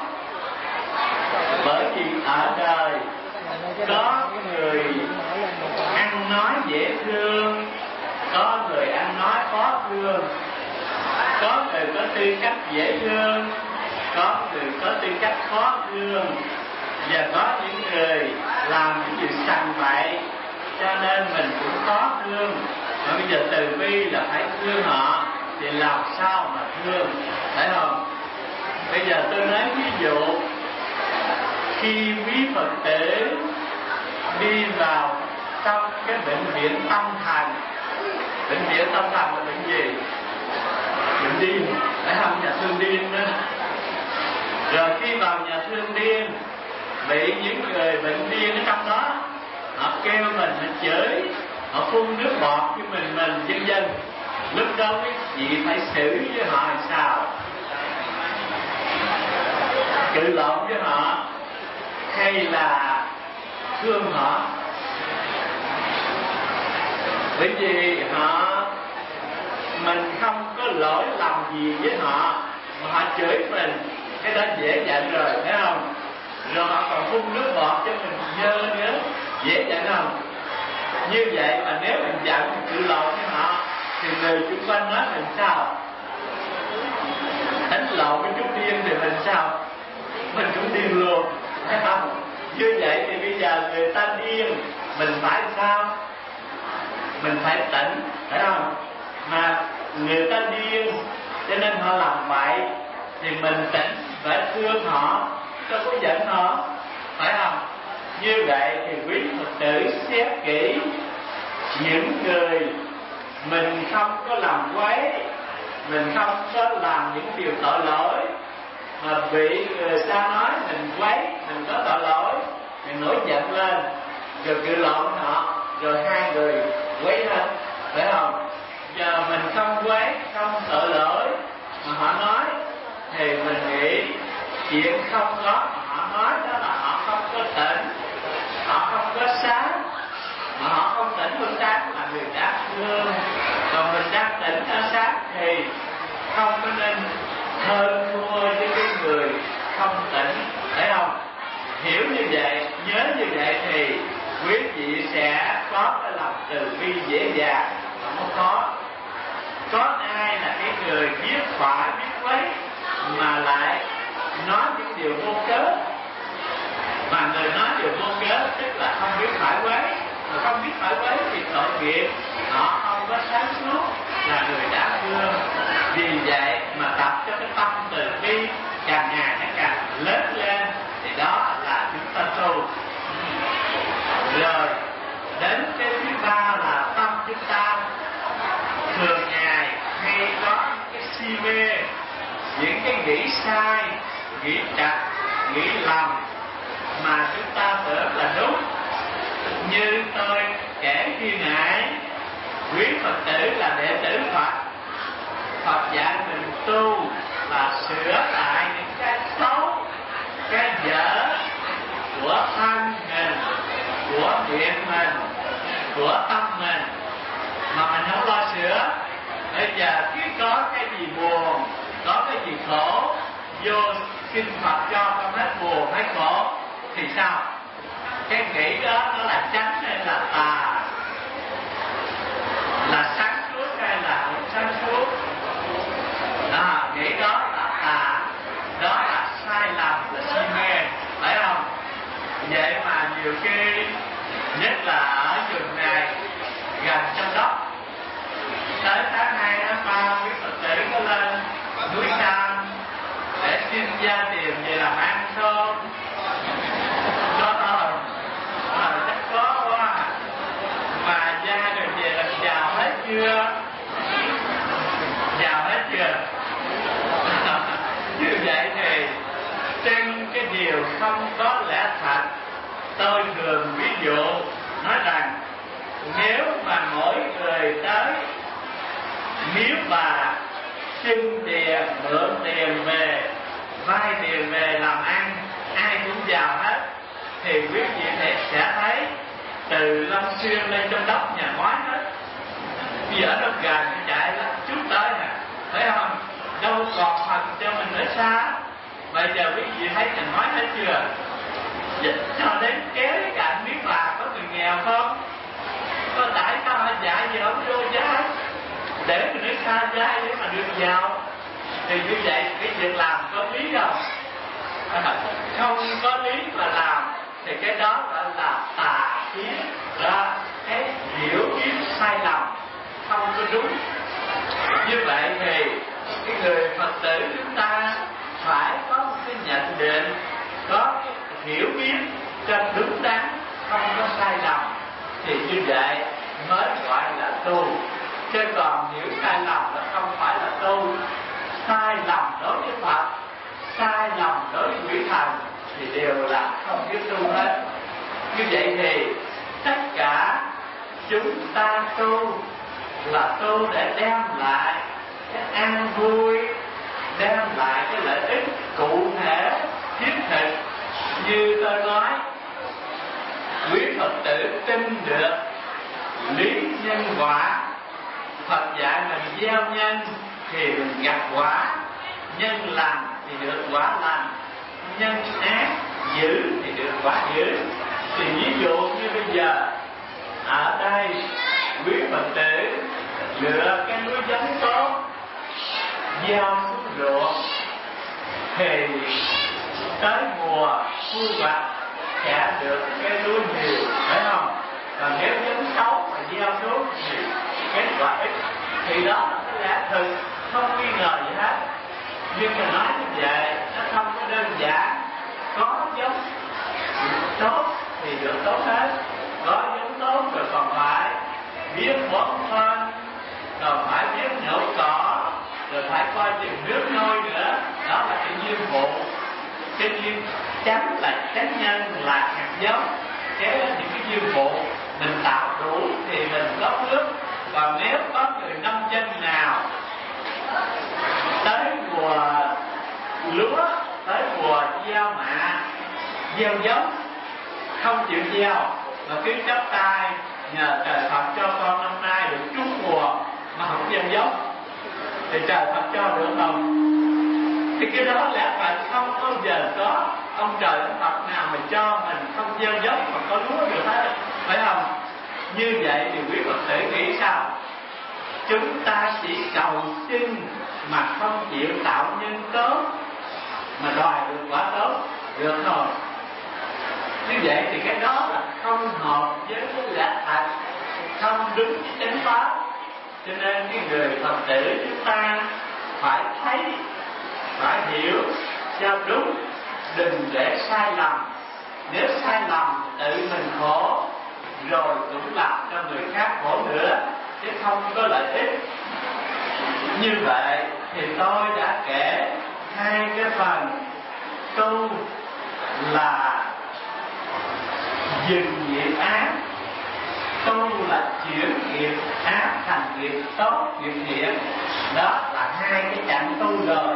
Bởi vì ở đời có người ăn nói dễ thương, có người ăn nói khó thương, có người có tư cách dễ thương, có người có tư cách khó thương, và có những người làm những việc sằng bậy cho nên mình cũng khó thương. Mà bây giờ từ bi là phải thương họ, thì làm sao mà thương, phải không? Bây giờ tôi nói ví dụ, khi quý Phật tử đi vào trong cái bệnh viện tâm thần, bệnh viện tâm thần là bệnh gì? Bệnh điên, phải không? Nhà thương điên đó. Rồi khi vào nhà thương điên, bị những người bệnh điên ở trong đó, họ kêu mình, họ chửi, họ phun nước bọt với mình, mình dân dân. Lúc đó quý vị phải xử với họ làm sao? Cự lộn với họ hay là thương họ? Bởi vì họ, mình không có lỗi lầm gì với họ mà họ chửi mình, cái đó dễ giận rồi, thấy không? Rồi họ còn phun nước bọt cho mình dơ nữa, dễ giận không? Như vậy mà nếu mình giận, mình cự lộn với họ, thì người xung quanh nói mình sao? Đánh lộn với chút điên thì mình sao? Mình cũng điên luôn, thấy không? Như vậy thì bây giờ người ta điên, mình phải sao? Mình phải tỉnh, phải không? Mà người ta điên cho nên họ làm vậy, thì mình tỉnh, phải thương họ, đâu có giận họ, phải không? Như vậy thì quý Phật tử xét kỹ những người mình không có làm quấy, mình không có làm những điều tội lỗi, mà bị người ta nói mình quấy, mình có tội lỗi, mình nổi giận lên, rồi cự lộn họ, rồi hai người quấy lên, phải không? Giờ mình không quấy, không tội lỗi, mà họ nói, thì mình nghĩ chuyện không có, họ nói đó là họ không có tỉnh, họ không có sáng, mà họ không tỉnh không sáng là người đáng thương. Còn mình đang tỉnh đang sáng thì không có nên hơn thua với cái người không tỉnh, phải không? Hiểu như vậy, nhớ như vậy thì quý vị sẽ có cái lòng từ bi dễ dàng, không có khó. Có ai là cái người biết phải biết quấy mà lại nói những điều vô cớ? Mà người nói điều vô cớ tức là không biết phải quấy, mà không biết phải quấy thì tội nghiệp, họ không có sáng suốt, là người đáng thương. Vì vậy mà tập cho cái tâm từ bi càng ngày nó càng lớn lên, thì đó là chúng ta tu. Rồi đến cái thứ ba là tâm chúng ta thường ngày hay có cái si mê, những cái nghĩ sai, nghĩ trật, nghĩ lầm mà chúng ta tưởng là đúng. Như tôi kể khi nãy, quý Phật tử là đệ tử Phật, Phật dạy mình tu là sửa lại những cái xấu, cái dở của thân mình, của miệng mình, của tâm mình, mà mình không lo sửa. Bây giờ khi có cái gì buồn, có cái gì khổ, vô xin Phật cho con hết buồn hết khổ, thì sao? Cái nghĩ đó nó là chánh hay là tà, là sáng suốt hay là cái nhất là ở trường này gần trong đó. Tới tháng hai tháng ba quý Phật tử có lên núi Sam để xin gia tiền về làm ăn không? Có thôi, à, chắc có quá. Mà gia rồi về làm giàu hết chưa? Giàu hết chưa? Như vậy thì trên cái điều không có lẽ thật, tôi thường ví dụ nói rằng nếu mà mỗi người tới nếu bà xin tiền, mượn tiền về, vay tiền về làm ăn, ai cũng giàu hết, thì quý vị sẽ thấy từ Long Xuyên lên trong đốc nhà ngoái hết. Bây giờ ở đâu gần chạy là chút tới nè, thấy không? Đâu còn phần cho mình ở xa. Bây giờ quý vị thấy nhà ngoái hết chưa? Dịch cho đến kéo cái cạnh biết bà có người nghèo không? Có tại sao họ dạy gì không vô giá? Để mình nói xa giá để mà được giàu. Thì như vậy cái việc làm có lý không? À, không có lý mà làm thì cái đó gọi là tà kiến, là cái hiểu biết sai lầm, không có đúng. Như vậy thì cái người Phật tử chúng ta phải có một cái nhận định, có cái hiểu biết cho đúng đắn, không có sai lầm, thì như vậy mới gọi là tu. Chứ còn hiểu sai lầm nó không phải là tu. Sai lầm đối với Phật, sai lầm đối với quỷ thần thì đều là không biết tu hết. Như vậy thì tất cả chúng ta tu là tu để đem lại cái an vui, đem lại cái lợi ích cụ thể thiết thực. Như tôi nói, quý Phật tử tin được lý nhân quả. Phật dạy mình gieo nhân thì mình gặt quả, nhân lành thì được quả lành, nhân ác dữ thì được quả dữ. Thì ví dụ như bây giờ ở đây quý Phật tử lựa cái núi giống tốt gieo xuống ruộng thì tới mùa thu hoạch sẽ được cái lúa nhiều, phải không? Còn nếu giống xấu mà gieo xuống thì kết quả ít. Thì đó là cái lẽ thực, không nghi ngờ gì hết. Nhưng mà nói như vậy nó không có đơn giản. Có giống tốt thì được tốt hết, có giống tốt rồi còn phải biết bón phân, rồi phải biết nhổ cỏ, rồi phải coi chừng nước nôi nữa. Đó là cái nhiệm vụ. Cái nhiệm chánh là chánh nhân, là hạt giống. Cái là những cái nhiệm vụ mình tạo đủ thì mình có phước. Còn nếu có người nông dân nào tới mùa lúa, tới mùa gieo mạ, gieo giống, không chịu gieo mà cứ chắp tay nhờ trời Phật cho con năm nay được trúng mùa mà không gieo giống, thì trời Phật cho được không? Thì cái đó lẽ phải không bao giờ có ông trời ông Phật nào mà cho mình không gieo giống mà có lúa được hết, phải không? Như vậy thì quý Phật tử nghĩ sao? Chúng ta chỉ cầu xin mà không chịu tạo nhân tốt mà đòi được quả tốt, được không? Như vậy thì cái đó là không hợp với cái lẽ thật, không đúng với chánh pháp. Cho nên cái người Phật tử chúng ta phải thấy, phải hiểu cho đúng, đừng để sai lầm. Nếu sai lầm tự mình khổ, rồi cũng làm cho người khác khổ nữa, chứ không có lợi ích. Như vậy thì tôi đã kể hai cái phần tu là dừng nghiệp ác, tu là chuyển nghiệp ác thành nghiệp tốt, nghiệp thiện. Đó là hai cái chặng tu rồi.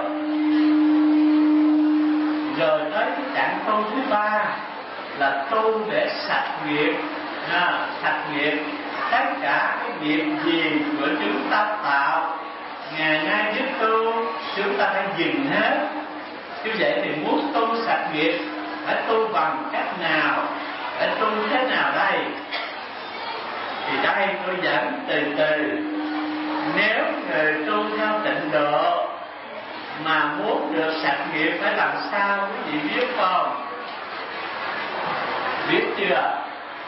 Rồi tới cái chặng tu thứ ba là tu để sạch nghiệp. À, sạch nghiệp tất cả cái nghiệp gì của chúng ta tạo ngày nay biết tu, chúng ta phải dừng hết. Như vậy thì muốn tu sạch nghiệp phải tu bằng cách nào, phải tu thế nào đây? Thì đây tôi dẫn từ từ. Nếu người tu theo tịnh độ mà muốn được sạch nghiệp phải làm sao quý vị biết không? Biết chưa?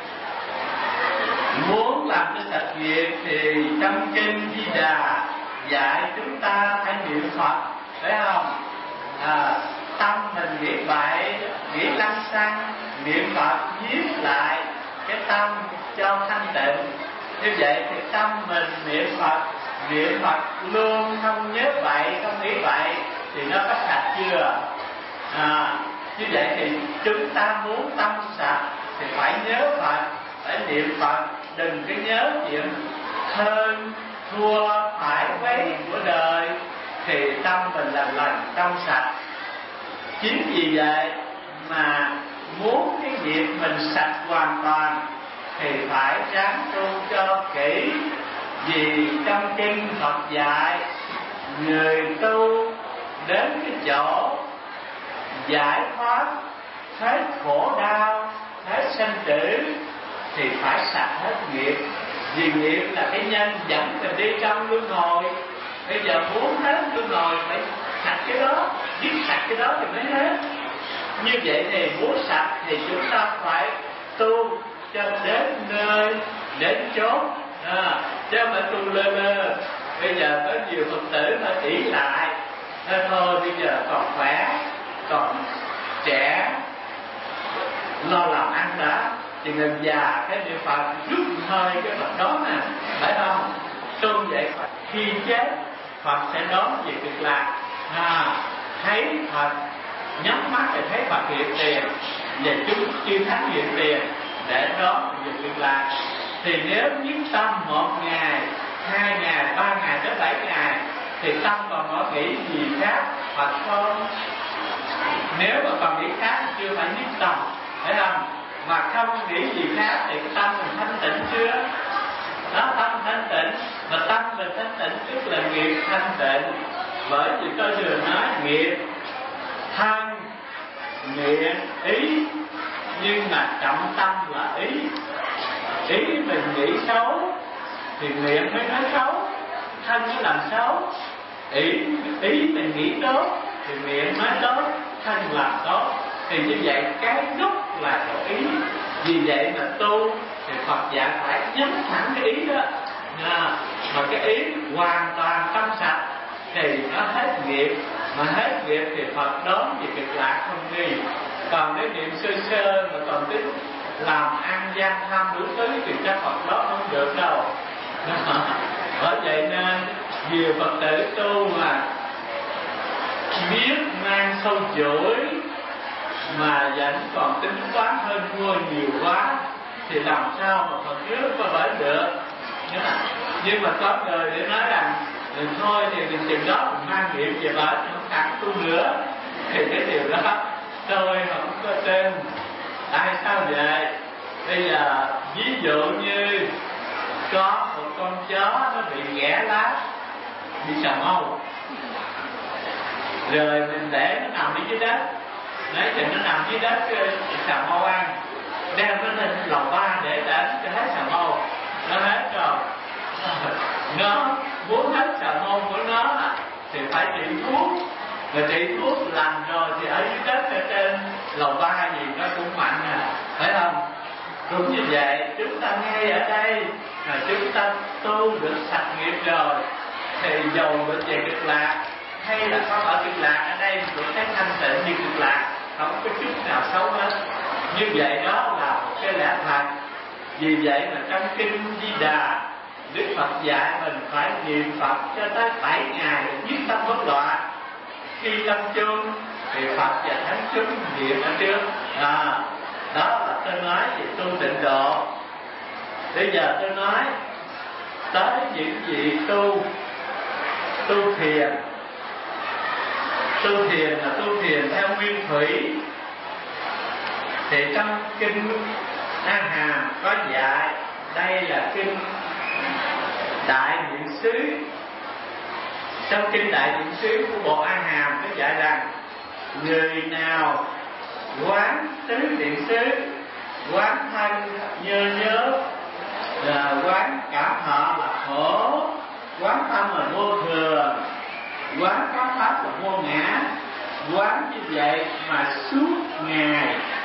Muốn làm cho sạch nghiệp thì trong kinh Di Đà dạy chúng ta phải niệm Phật, phải không? À, tâm mình nghĩ bậy, nghĩ lăng xăng, niệm Phật giết lại cái tâm cho thanh tịnh. Như vậy thì tâm mình niệm Phật, niệm Phật luôn không nhớ bậy, không nghĩ bậy thì nó có sạch chưa? À, như vậy thì chúng ta muốn tâm sạch thì phải nhớ Phật, phải niệm Phật, đừng có nhớ chuyện hơn thua phải quấy của đời thì tâm mình là lành trong sạch. Chính vì vậy mà muốn cái nghiệp mình sạch hoàn toàn thì phải ráng tu cho kỹ. Vì trong kinh Phật dạy người tu đến cái chỗ giải thoát hết khổ đau, hết sanh tử thì phải sạch hết nghiệp. Vì nghiệp là cái nhân dẫn mình đi trong luân hồi. Bây giờ muốn hết luân hồi phải sạch cái đó, giết sạch cái đó thì mới hết. Như vậy thì muốn sạch thì chúng ta phải tu cho đến nơi, đến chốn, à, chứ không phải tu lơ lơ. Bây giờ có nhiều Phật tử nó ỷ lại, thôi thôi bây giờ còn khỏe, còn trẻ, lo làm ăn đã, thì gần già cái niệm Phật rút hơi cái Phật đó nè, phải không? Tu vậy Phật khi chết Phật sẽ đón về cực lạc, à, thấy Phật, nhắm mắt thì thấy Phật hiện tiền và chúng chư thánh hiện tiền để đón về cực lạc. Thì nếu nhất tâm một ngày, hai ngày, ba ngày tới bảy ngày thì tâm còn có nghĩ gì khác Phật không? Nếu mà còn nghĩ khác chưa phải nhất tâm, phải không? Mà không nghĩ gì khác thì cái tâm mình thanh tịnh chưa? Đó, tâm thanh tịnh. Mà tâm mình thanh tịnh tức là nghiệp thanh tịnh. Bởi vì tôi vừa nói nghiệp thân, miệng, ý, nhưng mà trọng tâm là ý. Ý mình nghĩ xấu thì miệng mới nói xấu, thân mới làm xấu. Ý, ý mình nghĩ tốt thì miệng nói tốt, thân làm tốt. Thì như vậy cái gốc là có ý. Vì vậy mà tu thì Phật dạy phải nhắm thẳng cái ý đó, à, mà cái ý hoàn toàn trong sạch thì nó hết nghiệp. Mà hết nghiệp thì Phật đón về cực lạc không đi. Còn nếu niệm sơ sơ mà còn tính làm ăn gian tham đủ thứ thì chắc Phật đó không được đâu. Bởi vậy nên nhiều Phật tử tu mà biết mang sâu chuỗi mà vẫn còn tính toán hơn thua nhiều quá thì làm sao mà Phật trước có bởi được. Nhưng mà có người để nói rằng thôi thì mình chừng đó mình mang nghiệp về bởi không thẳng tu nữa, thì cái điều đó tôi không có tin. Tại sao vậy? Bây giờ ví dụ như có một con chó nó bị ghẻ lá, bị xà mâu, rồi mình để nó nằm dưới đất, nãy giờ nó nằm dưới đất xà mâu ăn, đem nó lên lầu ba để đánh cho hết xà mâu, nó hết rồi. Nó muốn hết xà mâu của nó thì phải trị thuốc, mà trị thuốc lành rồi thì ở dưới đất ở trên lầu ba gì nó cũng mạnh à, phải không? Cũng như vậy, chúng ta ngay ở đây là chúng ta tu được sạch nghiệp rồi thì dầu được về cực lạc hay là không ở cực lạc, ở đây cũng thấy thanh tịnh như cực lạc, không có chút nào xấu hết. Như vậy đó là một cái lẽ thật. Vì vậy mà trong kinh Di Đà, Đức Phật dạy mình phải niệm Phật cho tới bảy ngày nhất tâm bất loạn. Khi lâm chung thì Phật và thánh chúng niệm ở trước. À, đó là tôi nói về tu tịnh độ. Bây giờ tôi nói tới những vị tu tu thiền. Tu thiền là tu thiền theo nguyên thủy. Thì trong kinh A Hàm có dạy, đây là kinh Đại Niệm xứ. Trong kinh Đại Niệm xứ của bộ A Hàm có dạy rằng người nào quán tứ niệm xứ, quán thân nhơ nhớ, là quán cảm thọ là khổ, quán tâm là vô thường, quán pháp pháp là vô ngã, quán như vậy mà suốt ngày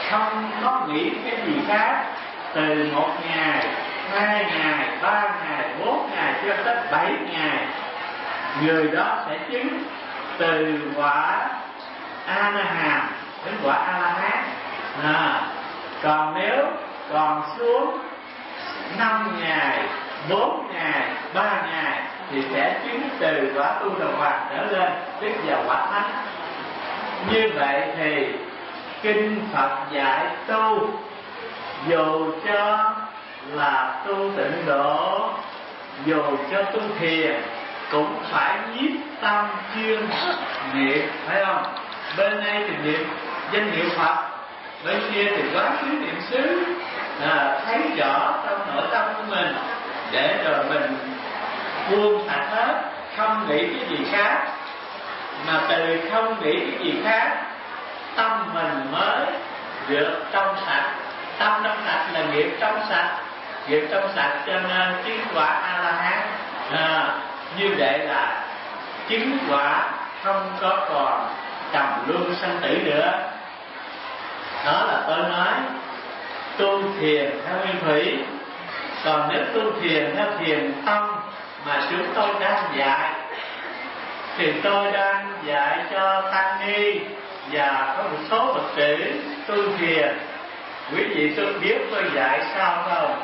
không có nghĩ cái gì khác. Từ một ngày, hai ngày, ba ngày, bốn ngày cho tới bảy ngày, người đó sẽ chứng từ quả A Na Hàm đến quả A La Hán. À, còn nếu còn xuống năm ngày, bốn ngày, ba ngày thì sẽ chứng từ quả Tu Đà Hoàng trở lên, tức vào quả thánh. Như vậy thì kinh Phật dạy tu, dù cho là tu tịnh độ, dù cho tu thiền, cũng phải nhiếp tâm chuyên niệm, phải không? Bên đây thì niệm danh hiệu Phật, bên kia thì quá khứ niệm xứ, à, thấy rõ trong nội tâm của mình, để rồi mình buông sạch hết, không nghĩ cái gì khác. Mà từ không nghĩ cái gì khác, tâm mình mới được trong sạch. Tâm trong sạch là nghiệp trong sạch, nghiệp trong sạch cho nên chứng quả A La Hán. À, như vậy là chứng quả không có còn trầm luân sanh tử nữa. Đó là tôi nói tu thiền theo nguyên thủy. Còn nếu tu thiền theo thiền tâm mà chúng tôi đang dạy, thì tôi đang dạy cho tăng ni và có một số Phật tử tu thiền. Quý vị tôi biết tôi dạy sao không?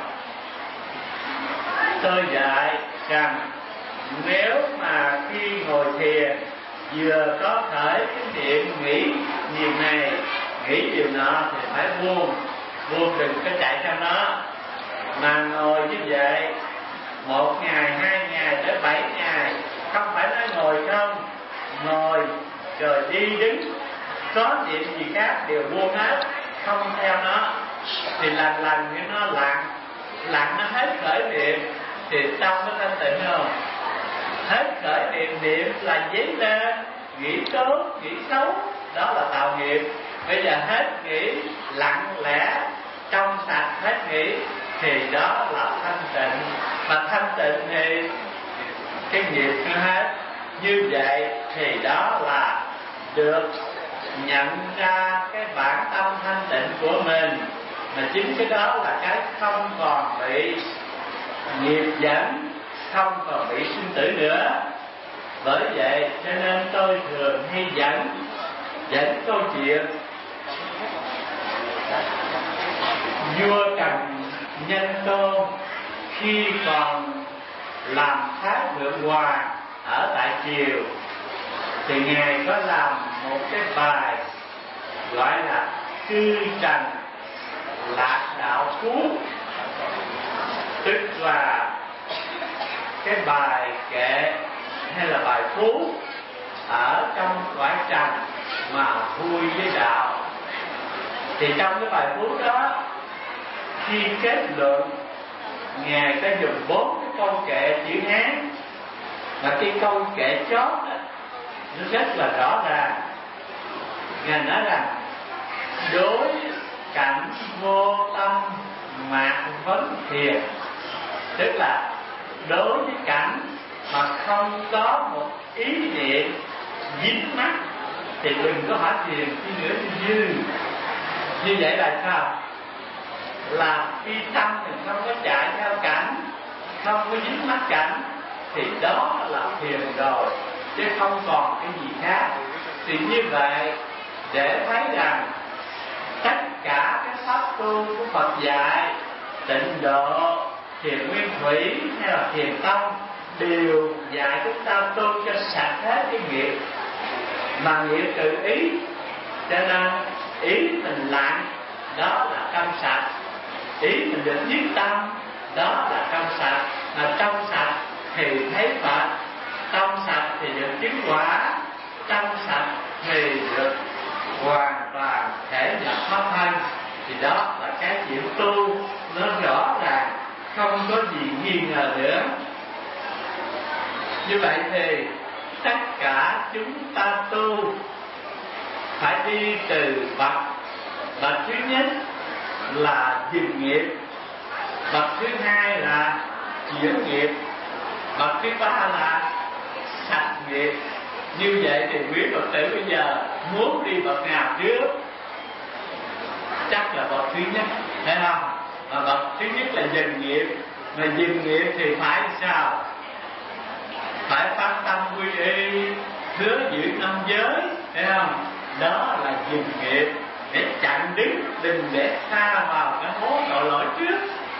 Tôi dạy rằng nếu mà khi ngồi thiền vừa có khởi cái niệm nghĩ điều này, nghĩ điều nọ thì phải buông, buông đừng có chạy theo nó. Mà ngồi như vậy một ngày, hai ngày tới bảy ngày, không phải nói ngồi không, ngồi rồi đi đứng, có niệm gì khác đều buông hết, không theo nó. Thì lần lần như nó lặng, lặng nó hết khởi niệm thì tâm nó thanh tịnh không? Hết khởi niệm, niệm là dấy lên, nghĩ tốt, nghĩ xấu, đó là tạo nghiệp. Bây giờ hết nghĩ, lặng lẽ, trong sạch hết nghĩ, thì đó là thanh tịnh. Mà thanh tịnh thì cái nghiệp nó hết. Như vậy thì đó là được nhận ra cái bản tâm thanh tịnh của mình. Mà chính cái đó là cái không còn bị nghiệp dẫn, không còn bị sinh tử nữa. Bởi vậy cho nên tôi thường hay dẫn dẫn câu chuyện vua Trần Nhân Tôn khi còn làm Thái Thượng Hoàng ở tại triều, thì ngài có làm một cái bài gọi là Cư Trần Lạc Đạo Phú, tức là cái bài kệ hay là bài phú ở trong cõi trần mà vui với đạo. Thì trong cái bài phú đó, khi kết luận, ngài ta dùng bốn cái câu kệ chữ Hán, và cái câu kệ chót đó, nó rất là rõ ràng. Ngài nói rằng đối cảnh vô tâm mạc vấn thiền, tức là đối với cảnh mà không có một ý niệm dính mắc thì đừng có hỏi thiền chi nữa dư. Như vậy là sao? Là khi tâm mình không có chạy theo cảnh, không có dính mắc cảnh, thì đó là thiền rồi, chứ không còn cái gì khác. Thì như vậy để thấy rằng tất cả các pháp tu của Phật dạy, tịnh độ, thiền nguyên thủy hay là thiền tông, đều dạy chúng ta tu cho sạch hết cái nghiệp. Mà nghiệp tự ý, cho nên ý mình lặng, đó là trong sạch. Ý mình được nhất tâm, đó là trong sạch. Mà trong sạch thì thấy Phật, trong sạch thì được chứng quả, trong sạch thì được hoàn toàn thể nhập pháp thân. Thì đó là cái chuyện tu nó rõ ràng, không có gì nghi ngờ nữa. Như vậy thì tất cả chúng ta tu phải đi từ bậc. Bậc thứ nhất là dừng nghiệp, bậc thứ hai là chuyển nghiệp, bậc thứ ba là sạch nghiệp. Như vậy thì quý Phật tử bây giờ muốn đi bậc nào trước? chắc là bậc thứ nhất, thấy không? Mà bậc thứ nhất là dừng nghiệp, mà dừng nghiệp thì phải sao? Phải phát tâm quy y, hứa giữ năm giới, thấy không? Đó là dừng nghiệp, để chặn đứng, đừng để xa vào cái hố tội lỗi trước.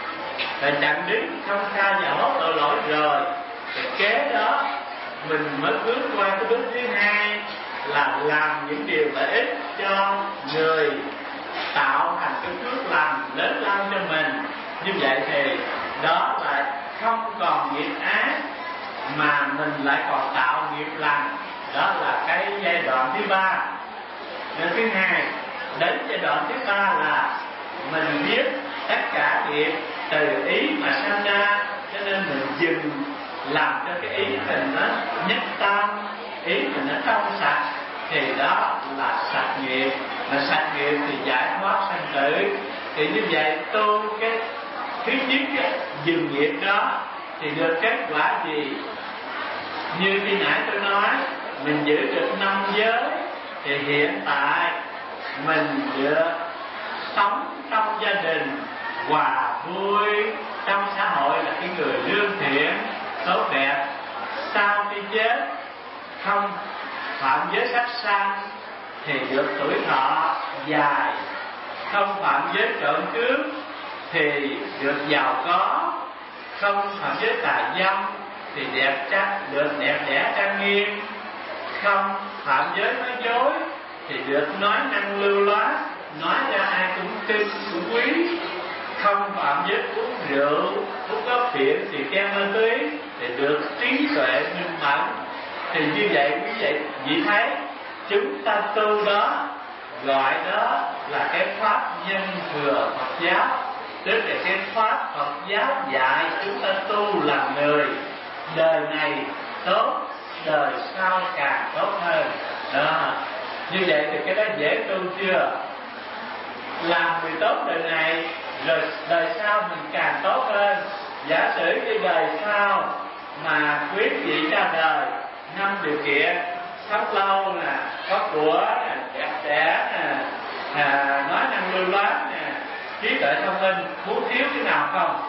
Là chặn đứng không xa vào hố tội lỗi rồi, thì kế đó mình mới bước qua cái bước thứ hai là làm những điều lợi ích cho người, tạo thành cái phước lành lớn lao cho mình. Như vậy thì đó là không còn nghiệp ác mà mình lại còn tạo nghiệp lành. Đó là cái giai đoạn thứ ba. Cái thứ hai, đến giai đoạn thứ ba là mình biết tất cả nghiệp từ ý mà sanh ra, cho nên mình dừng làm cho cái ý mình nó nhất tâm, ý mình nó trong sạch, thì đó là sạch nghiệp. Mà sạch nghiệp thì giải thoát sanh tử. Thì như vậy tu cái thứ nhất cái dừng nghiệp đó thì được kết quả gì? Như khi nãy tôi nói, mình giữ được năm giới thì hiện tại mình được sống trong gia đình hòa vui, trong xã hội là cái người lương thiện tốt đẹp. Sau khi chết không phạm giới sát sanh thì được tuổi thọ dài, không phạm giới trộm cướp thì được giàu có, không phạm giới tà dâm thì đẹp chắc được đẹp đẽ trang nghiêm, không phạm giới nói dối thì được nói năng lưu loát, nói ra ai cũng tin cũng quý, không phạm giới uống rượu, uống có phiện thì khen ma túy thì được trí tuệ minh mẫn. Thì như vậy quý vị vị thấy chúng ta tu đó gọi đó là cái pháp nhân thừa Phật giáo, tức là cái pháp Phật giáo dạy chúng ta tu làm người đời này tốt, đời sau càng tốt hơn. Đó, như vậy thì cái đó dễ tu chưa? Làm người tốt đời này rồi đời sau mình càng tốt hơn. Giả sử cái đời sau mà quý vị ra đời năm điều kiện: sống lâu nè, có của nè, đẹp đẽ nè, à, nói năng lưu loát nè, trí tuệ thông minh, muốn thiếu cái nào không?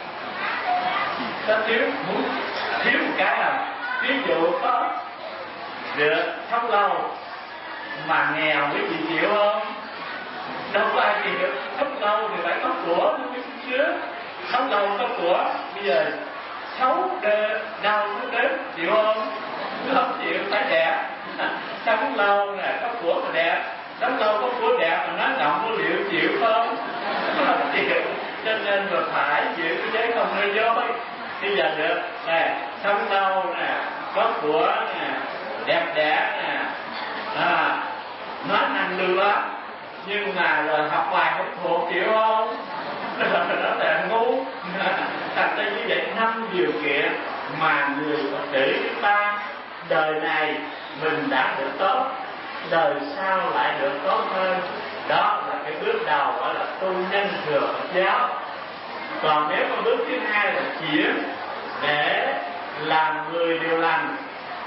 Có thiếu, muốn thiếu một cái nào? Ví dụ có được sống lâu mà nghèo quý vị chịu không? Đâu có ai chịu được. Sống lâu thì phải có của mới chứ. Sống lâu có của, bây giờ xấu đau nó đến chịu không? Không chịu, phải đẹp. Sống lâu nè, có của mà đẹp. Sống lâu có của đẹp mà nói động có liệu chịu không? Không chịu. Cho nên mà phải giữ cái giới không nói dối. Bây giờ được nè, sống lâu nè, có của nè, đẹp đẽ nè, à, nói năng lưu loát, nhưng mà rồi học bài không thuộc chịu không? Đó là ngu. Thật ra như vậy năm điều kiện mà người Phật tử chúng ta đời này mình đã được tốt, đời sau lại được tốt hơn. Đó là cái bước đầu gọi là tu nhân thừa Phật giáo. Còn nếu mà bước thứ hai là chuyển để làm người điều lành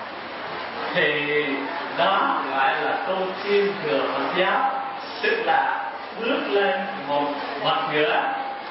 thì đó gọi là tu thiên thừa Phật giáo, tức là bước lên một bậc nữa,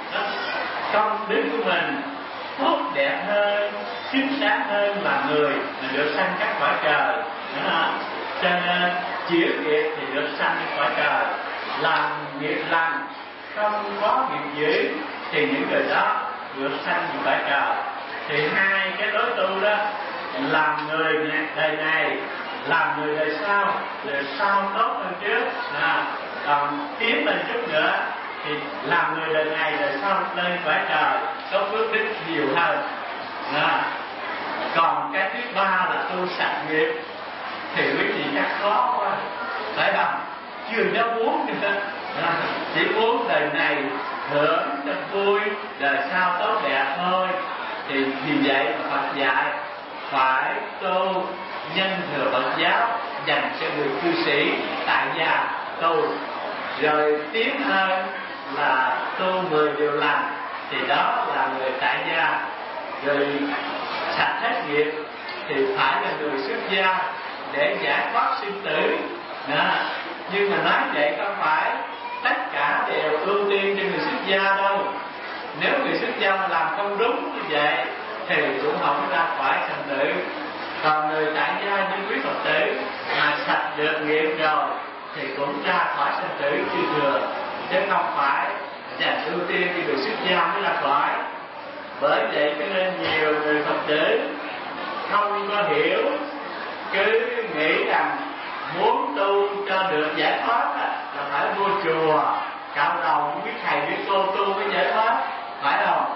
công đức của mình tốt đẹp hơn, xứng đáng hơn là người mình được sanh các cõi trời. Đó. Cho nên chịu nghiệp thì được sanh cõi trời, làm nghiệp lành không có nghiệp dữ thì những người đó được sanh những cõi trời. Thì hai cái đối tu đó, làm người đời này, làm người đời sau, đời sau tốt hơn trước. À, còn tiến lên chút nữa thì làm người đời này, đời sau lên cõi trời có phước đức nhiều hơn. À, còn cái thứ ba là tu sạch nghiệp thì quý vị chắc khó quá, phải không? Chưa dám muốn nữa, à, chỉ muốn đời này hưởng cho vui, đời sau tốt đẹp thôi. Thì vì vậy mà Phật dạy phải tu nhân thừa Phật giáo dành cho người cư sĩ tại gia tu. Rồi tiến hơn là tu mười điều lành thì đó là người tại gia. Rồi sạch hết nghiệp thì phải là người xuất gia để giải thoát sinh tử. Đó. Nhưng mà nói vậy có phải tất cả đều ưu tiên cho người xuất gia đâu. Nếu người xuất gia mà làm không đúng như vậy thì cũng không ra khỏi thành tựu. Còn người tại gia như quý Phật tử mà sạch được nghiệp rồi thì cũng ra khỏi thành tựu chư thừa, chứ không phải dành ưu tiên cho người xuất gia mới ra khỏi. Bởi vậy cho nên nhiều người Phật tử không có hiểu, cứ nghĩ rằng muốn tu cho được giải thoát là phải vô chùa cạo đầu biết thầy biết cô tu mới giải thoát, phải không?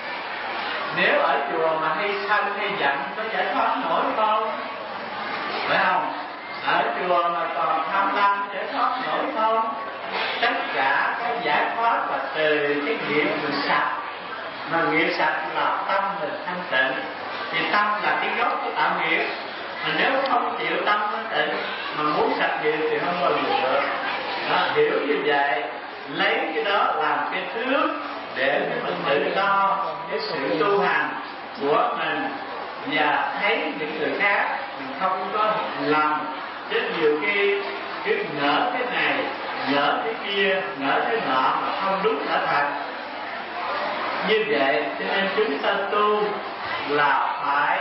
Nếu ở chùa mà hay sân hay giận có giải thoát nổi không? Phải không? Ở chùa mà còn tham lam giải thoát nổi không? Tất cả cái giải thoát là từ cái nghiệp mình sạch, mà nghiệp sạch là tâm mình thanh tịnh. Thì tâm là cái gốc của tạo nghiệp, mà nếu không chịu tâm thanh tịnh mà muốn sạch nghiệp thì không bao giờ được. Đó, hiểu như vậy, lấy cái đó làm cái thước để mình tự lo cái sự tu hành của mình và thấy những người khác mình không có lầm. Chứ nhiều khi cứ ngỡ cái này, ngỡ cái kia, ngỡ cái nọ mà không đúng đã thật. Như vậy cho nên chúng ta tu là phải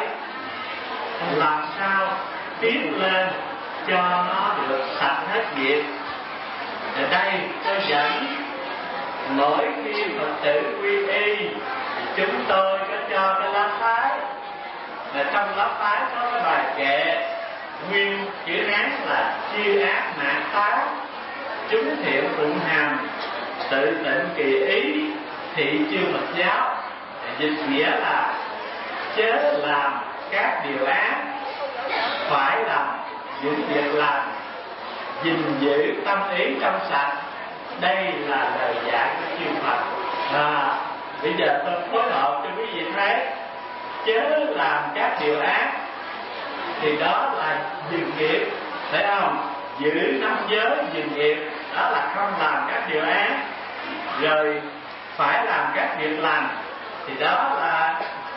làm sao tiến lên cho nó được sạch hết nghiệp. Ở đây tôi dẫn mỗi khi Phật tử quy y thì chúng tôi có cho cái lá phái, và trong lá phái có cái bài kệ nguyên chữ Hán là chia ác nạn phá, chúng thiện phụng hành, tự tịnh kỳ ý, thị chư Phật giáo. Dịch nghĩa là chớ làm các điều ác, phải làm những việc làm, gìn giữ tâm ý trong sạch. Đây là lời dạy của chư Phật. À, bây giờ tôi phối hợp cho quý vị thấy, chớ làm các điều ác thì đó là dừng nghiệp, phải không? Giữ năm giới dừng nghiệp, đó là không làm các điều ác. Rồi phải làm các việc lành thì đó là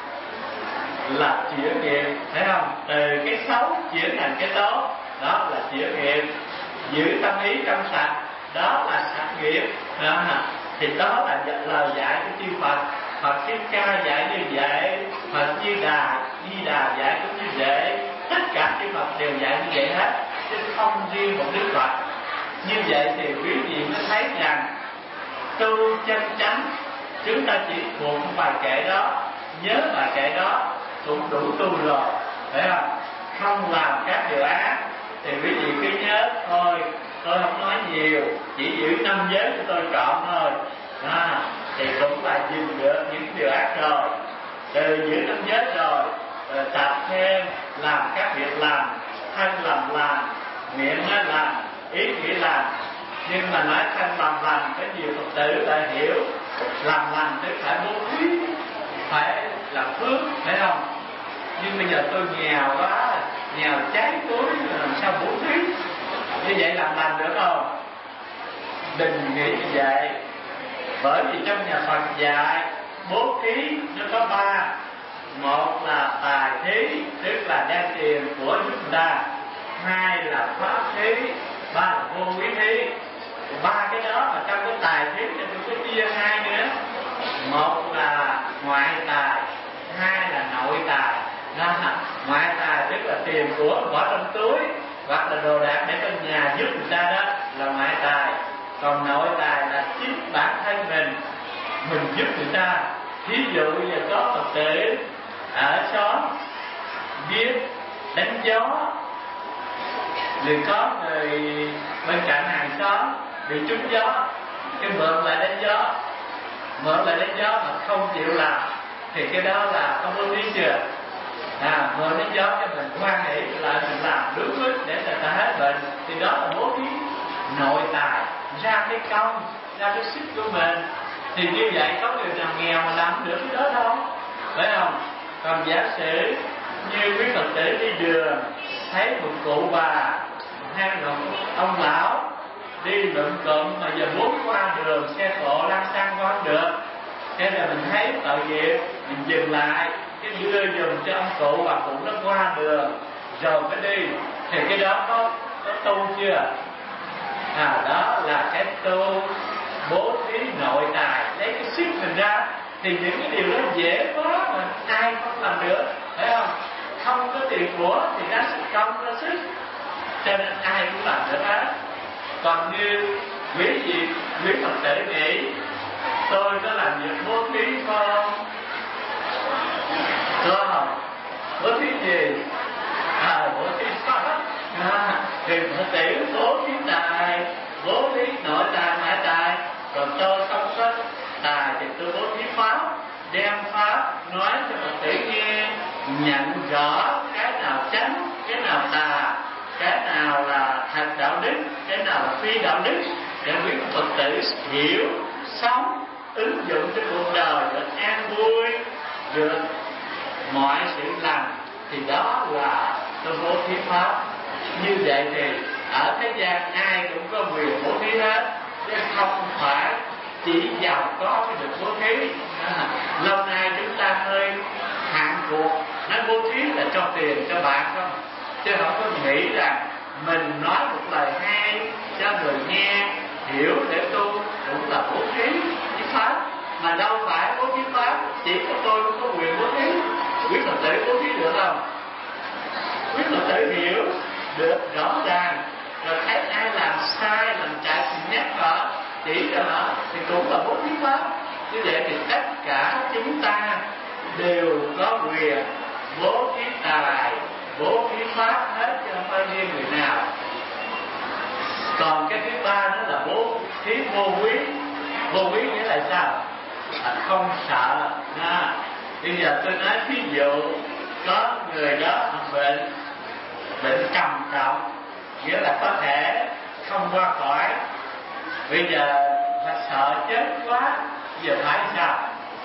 là chuyển nghiệp, thấy không? Từ cái xấu chuyển thành cái tốt, đó là chuyển nghiệp. Giữ tâm ý trong sạch, đó là sạch nghiệp. Đó. Thì đó là lời dạy của chư Phật. Phật Thích Ca dạy như vậy, Phật Như Đà, Di Đà dạy cũng như vậy. Tất cả chư Phật đều dạy như vậy hết, chứ không riêng một Đức Phật. Như vậy thì quý vị mới thấy rằng tu chân chánh, chúng ta chỉ thuộc bài kệ đó, nhớ bài kệ đó cũng đủ tu rồi, phải không? Không làm các điều ác thì quý vị cứ nhớ thôi, tôi không nói nhiều, chỉ giữ năm giới của tôi trọn thôi, à, thì cũng là dừng được những điều ác rồi. Từ giữ năm giới rồi, rồi tập thêm làm các việc làm, thân làm làm, miệng nói làm, ý nghĩ làm. Nhưng mà nói thân làm lành, có nhiều Phật tử lại hiểu làm lành tức phải bố thí, phải làm phước, phải không? Nhưng bây giờ tôi nghèo quá, nghèo cháy túi, làm sao bố thí? Như vậy làm lành được không? Đừng nghĩ như vậy. Bởi vì trong nhà Phật dạy bố thí nó có ba. Một là tài thí, tức là đem tiền của chúng ta. Hai là pháp thí, ba là vô quý thí. Ba cái đó mà trong cái tài thí thì tôi có chia hai nữa. Một là ngoại tài, hai là nội tài. Đó, ngoại tài tức là tiền của bỏ trong túi hoặc là đồ đạc để trong nhà giúp người ta, đó là ngoại tài. Còn nội tài là chính bản thân mình, mình giúp người ta. Ví dụ như có Phật tử ở xóm biết đánh gió, thì có người bên cạnh hàng xóm bị trúng gió, cái mượn lại đánh gió, mượn lại đánh gió mà không chịu làm thì cái đó là không có lý chưa? À, mượn đánh gió cho mình quan hệ lại mình làm đúng mức để người ta hết bệnh, thì đó là bố thí nội tài, ra cái công, ra cái sức của mình. Thì như vậy có người nào nghèo mà làm được cái đó đâu, phải không? Còn giả sử như quý Phật tử đi đường thấy một cụ bà hay một ông lão đi lượn cụm mà giờ muốn qua đường xe cộ lăn xăng qua không được, thế là mình thấy tội nghiệp, mình dừng lại cái đưa dùm cho ông cụ bà cụ nó qua đường rồi mới đi, thì cái đó có có tu chưa? à, đó là cái tu bố thí nội tài, lấy cái sức mình ra. Thì những cái điều đó dễ quá mà ai không làm được, phải không? Không có tiền của thì ra sức công ra sức, cho nên ai cũng làm được hết. Còn như quý vị quý Phật tử nghĩ tôi có làm việc bố thí không? Có không? Bố thí gì? À, bố thí pháp. À, thì Phật tử bố thí tài, bố thí nội tài ngoại tài. Còn tôi không có tài thì tôi bố thí pháp, đem pháp nói cho Phật tử nghe, nhận rõ cái nào chánh, cái nào tà, cái nào là thật đạo đức, cái nào là phi đạo đức, để quý Phật tử hiểu, sống, ứng dụng cho cuộc đời được an vui, được mọi sự lành. Thì đó là tôi bố thí pháp. Như vậy thì ở thế gian ai cũng có quyền bố thí hết, chứ không phải chỉ giàu có mới được bố thí. À, lâu nay chúng ta hơi hạn cuộc, nói bố thí là cho tiền cho bạc không, chứ không có nghĩ rằng mình nói một lời hay cho người nghe hiểu để tu cũng là bố thí với pháp. Mà đâu phải bố thí pháp chỉ có tôi không có quyền bố thí. Quý Phật tử bố thí được không? Quý Phật tử hiểu được rõ ràng, rồi thấy ai làm sai làm trái thì nhắc họ, chỉ cho họ, thì cũng là bố thí pháp. Như vậy thì tất cả chúng ta đều có quyền bố thí tài, bố thí pháp hết, chứ không phải riêng người nào. Còn cái thứ ba đó là bố thí vô quý. Vô quý nghĩa là sao? À, không sợ. À, bây giờ tôi nói ví dụ có người đó bệnh bệnh trầm trọng, nghĩa là có thể không qua khỏi. Bây giờ ta sợ chết quá, giờ phải sao?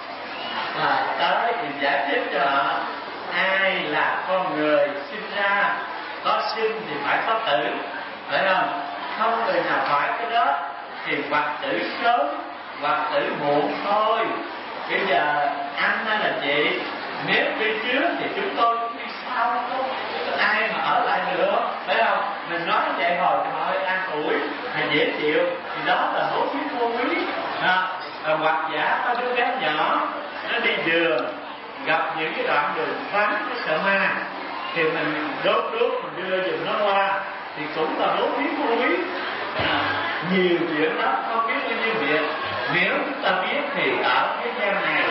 À, tới thì giải thích cho họ, ai là con người sinh ra, có sinh thì phải có tử, phải không? Không người nào phải cái đó, thì hoặc tử sớm hoặc tử muộn thôi. Bây giờ anh hay là chị, nếu đi trước thì chúng tôi cũng đi sau thôi, ai mà ở lại được, phải không? Mình nói vậy hồi cho họ an ủi hay dễ chịu, thì đó là bố thí vô quý. À, hoặc giả có đứa bé nhỏ nó đi đường gặp những cái đoạn đường vắng, cái sợ ma, thì mình đốt đốt mình đưa giùm nó qua, thì cũng là bố thí vô quý. À, nhiều chuyện đó không biết bao nhiêu việc. Nếu chúng ta biết thì ở thế gian này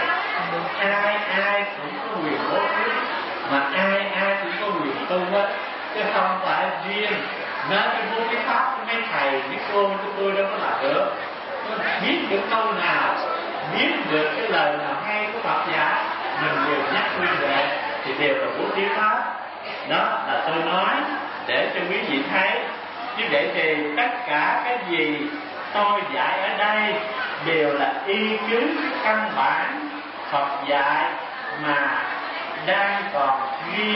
ai ai cũng có quyền bố thí, mà ai ai cũng có quyền tu hết, chứ không phải riêng nói cái bố thí pháp mấy thầy mấy cô của tôi đâu có làm được. Biết được câu nào, biết được cái lời nào hay của Phật giả, mình đều nhắc khuyên về, thì đều là bố thí pháp. Đó là tôi nói để cho quý vị thấy. Như vậy thì tất cả cái gì tôi dạy ở đây đều là y cứ căn bản Phật dạy mà đang còn ghi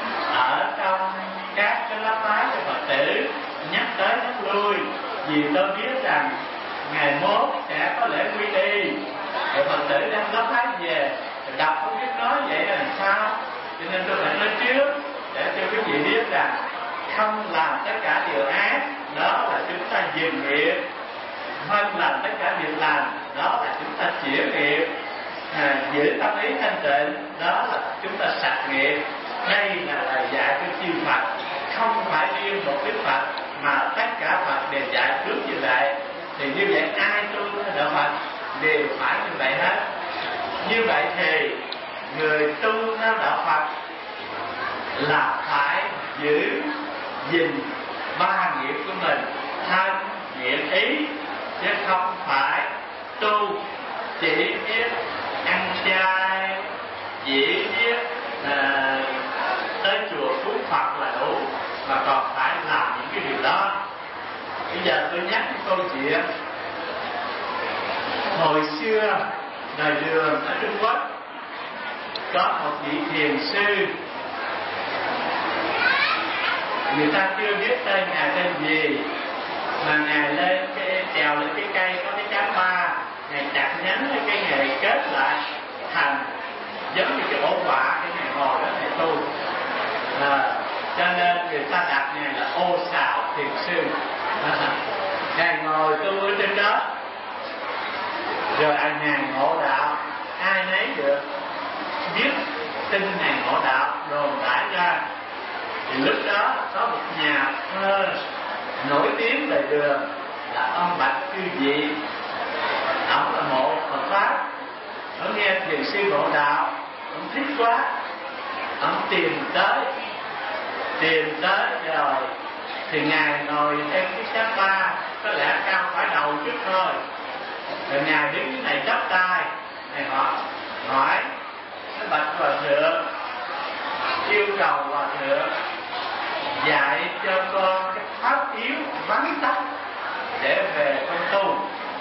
ở trong các cái lá phái của Phật tử, nhắc tới nhắc lui. Vì tôi biết rằng ngày mốt sẽ có lễ quy y, rồi Phật tử đem lá phái về đọc không biết nói vậy là làm sao, cho nên tôi phải nói trước để cho quý vị biết rằng không làm tất cả điều ác, đó là chúng ta dừng nghiệp. Không làm tất cả việc làm, đó là chúng ta chuyển nghiệp. À, giữ tâm ý thanh tịnh, đó là chúng ta sạch nghiệp. Đây là lời dạy của chư Phật, không phải riêng một Đức Phật mà tất cả Phật đều dạy trước như vậy. Thì như vậy ai tu đạo Phật đều phải như vậy hết. Như vậy thì người tu theo đạo Phật là phải giữ gìn ba nghiệp của mình, thân, miệng, ý, chứ không phải tu chỉ biết ăn chay, chỉ biết à, tới chùa cúng Phật là đủ, mà còn phải làm những cái điều đó. Bây giờ tôi nhắc cái câu chuyện hồi xưa đời Đường ở Trung Quốc có một vị thiền sư, người ta chưa biết tên ngài tên gì, mà ngài lên cái trèo lên cái cây có cái chám ba, ngài chặt nhánh cái cây ngài kết lại thành giống như cái ổ quả, cái ngài ngồi đó ngài tu. À, cho nên người ta đặt ngài là Ô Sào thiền sư. À, Ngài ngồi tu ở trên đó, rồi anh Ngài ngộ đạo, ai nấy được biết tin Ngài ngộ đạo đồn đãi ra. Thì lúc đó có một nhà thơ nổi tiếng đời đường là ông Bạch Cư Dị. Ông là mộ Phật pháp, ông nghe thiền sư ngộ đạo, ông thích quá, ông tìm tới tìm tới rồi thì Ngài ngồi trên cái cháp ba, có lẽ cao phải đầu chút thôi. Rồi Ngài đứng dưới này chắp tay, Ngài hỏi hỏi cái bạch hòa thượng, yêu cầu hòa thượng dạy cho con cái pháp yếu vắn tắt để về con tu.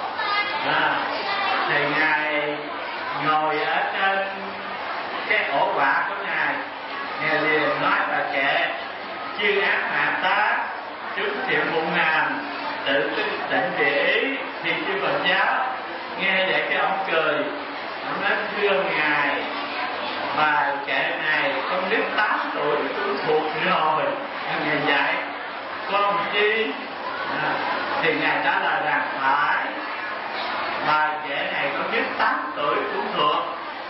À, thì Ngài ngồi ở trên cái ổ quả của Ngài, Ngài liền nói bà kệ: chư ác hạ tá, chúng thiện bụng hàm, tự tỉnh địa ý. Thì chư Phật giáo nghe vậy cái ông cười, ông nói: thưa Ngài, bài kệ này con biết tám tuổi cũng thuộc rồi. Ngài dạy con chi? À, thì Ngài trả lời rằng phải, bài kệ này con biết tám tuổi cũng thuộc,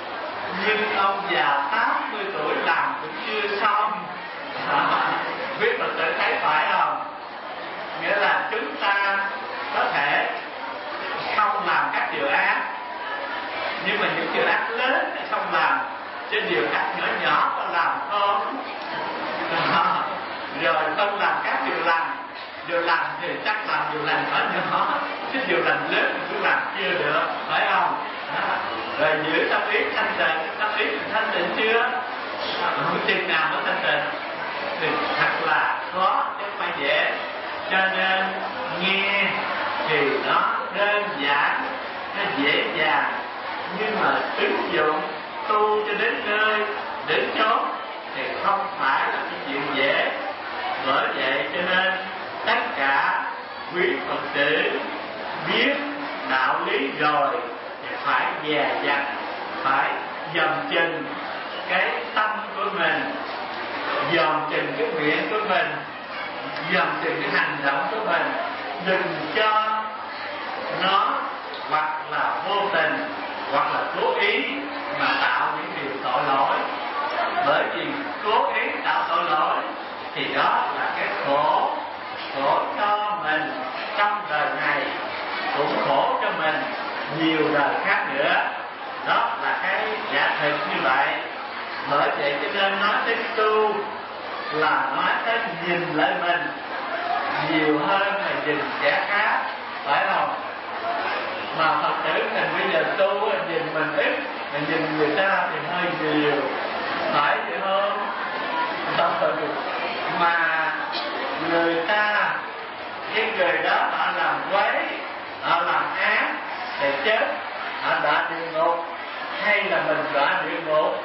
nhưng ông già tám mươi tuổi làm cũng chưa xong. À, biết Phật tử thấy phải không? Nghĩa là chúng ta có thể không làm các điều ác, nhưng mà những điều ác lớn thì không làm, chứ điều ác nhỏ nhỏ có làm không? À, rồi không làm các điều lành, điều lành thì chắc làm điều lành nhỏ nhỏ, chứ điều lành lớn thì cũng làm chưa được, phải không? À, rồi giữ tâm ý thanh tịnh, tâm ý thanh tịnh chưa? À, không chừng nào mới thanh tịnh thì thật là khó chứ không phải dễ. Cho nên nghe thì nó đơn giản, nó dễ dàng, nhưng mà ứng dụng tu cho đến nơi đến chốn thì không phải là cái chuyện dễ. Bởi vậy cho nên tất cả quý Phật tử biết đạo lý rồi thì phải dè dặt, phải dòm chừng cái tâm của mình, dòm chừng cái nguyện của mình, dòm chừng cái hành động của mình, đừng cho nó hoặc là vô tình hoặc là cố ý mà tạo những điều tội lỗi. Bởi vì cố ý tạo tội lỗi thì đó là cái khổ, khổ cho mình trong đời này, cũng khổ cho mình nhiều đời khác nữa. Đó là cái giả thực như vậy. Bởi vậy cho nên nói đến tu là nói đến nhìn lại mình nhiều hơn là nhìn kẻ khác, phải không? Mà Phật tử mình bây giờ tu nhìn mình ít, mình nhìn người ta thì hơi nhiều, phải vậy không? Mà người ta, cái người đó họ làm quấy, họ làm ác để chết, họ đọa địa ngục, hay là mình đọa địa ngục?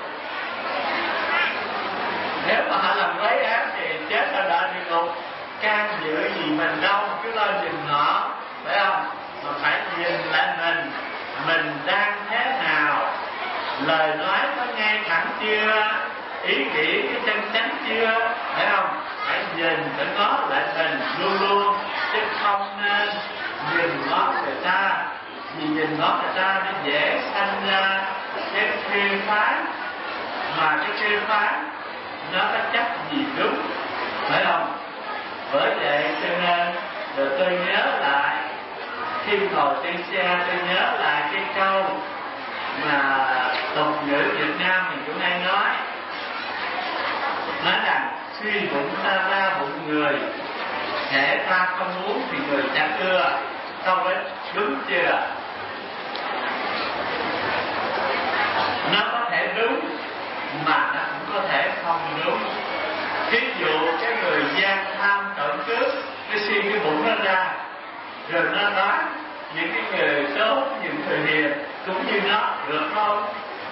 Nếu mà họ làm quấy ác thì chết ở đọa địa ngục, can dự gì mình đâu, cứ lo nhìn họ, phải không? Mà phải nhìn lại mình, mình đang thế nào, lời nói có ngay thẳng chưa, ý nghĩ cái chân chánh chưa, phải không? Phải nhìn, phải ngó lại mình luôn luôn, chứ không nên nhìn ngó người ta. Vì nhìn ngó người ta nó dễ sanh ra cái phê phán, mà cái phê phán nó có chắc gì đúng, phải không? Bởi vậy cho nên rồi tôi nhớ lại, khi ngồi trên xe tôi nhớ lại cái câu mà tục ngữ Việt Nam mình cũng hay nói, nói rằng suy bụng ta ra bụng người, hễ ta không muốn thì người chẳng ưa. Câu đấy đúng chưa? Nó có thể đúng mà nó cũng có thể không đúng. Ví dụ cái người gian tham trộm cướp, nó suy cái bụng nó ra, rồi nó nói những cái người tốt, những người hiền cũng như nó, được không?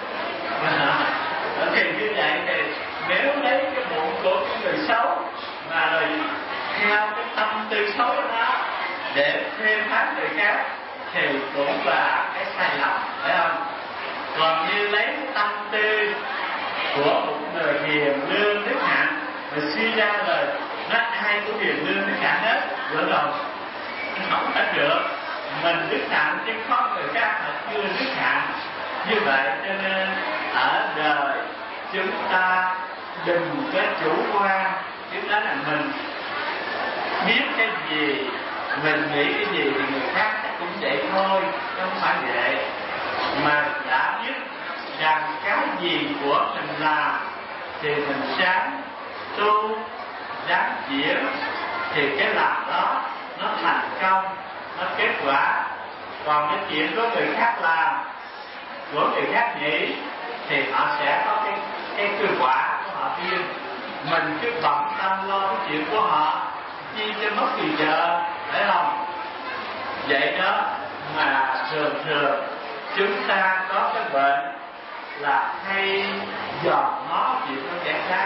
Thì như vậy thì nếu lấy cái bụng của cái người xấu mà rồi theo cái tâm tư xấu đó để phê phán người khác thì cũng là cái sai lầm, phải không? Còn như lấy cái tâm tư của một người hiền lương đức hạnh mà suy ra lời nói ai cũng hiền lương đức hạnh hết, được không? không hết được. Mình đức hạnh chứ có người khác mà chưa đức hạnh. Như vậy cho nên ở đời chúng ta đừng có chủ quan. Chúng ta là mình biết cái gì, mình nghĩ cái gì thì người khác cũng vậy thôi, không phải vậy. Mà đã biết rằng cái gì của mình làm thì mình sáng tu ráng diễn, thì cái làm đó nó thành công, nó kết quả. Còn cái chuyện của người khác làm, của người khác nghĩ, thì họ sẽ có cái cái kết quả của họ riêng. Mình cứ bận tâm lo cái chuyện của họ, chi cho mất thì giờ, phải không? Vậy đó mà thường thường chúng ta có cái bệnh là hay dòm ngó chuyện của kẻ khác,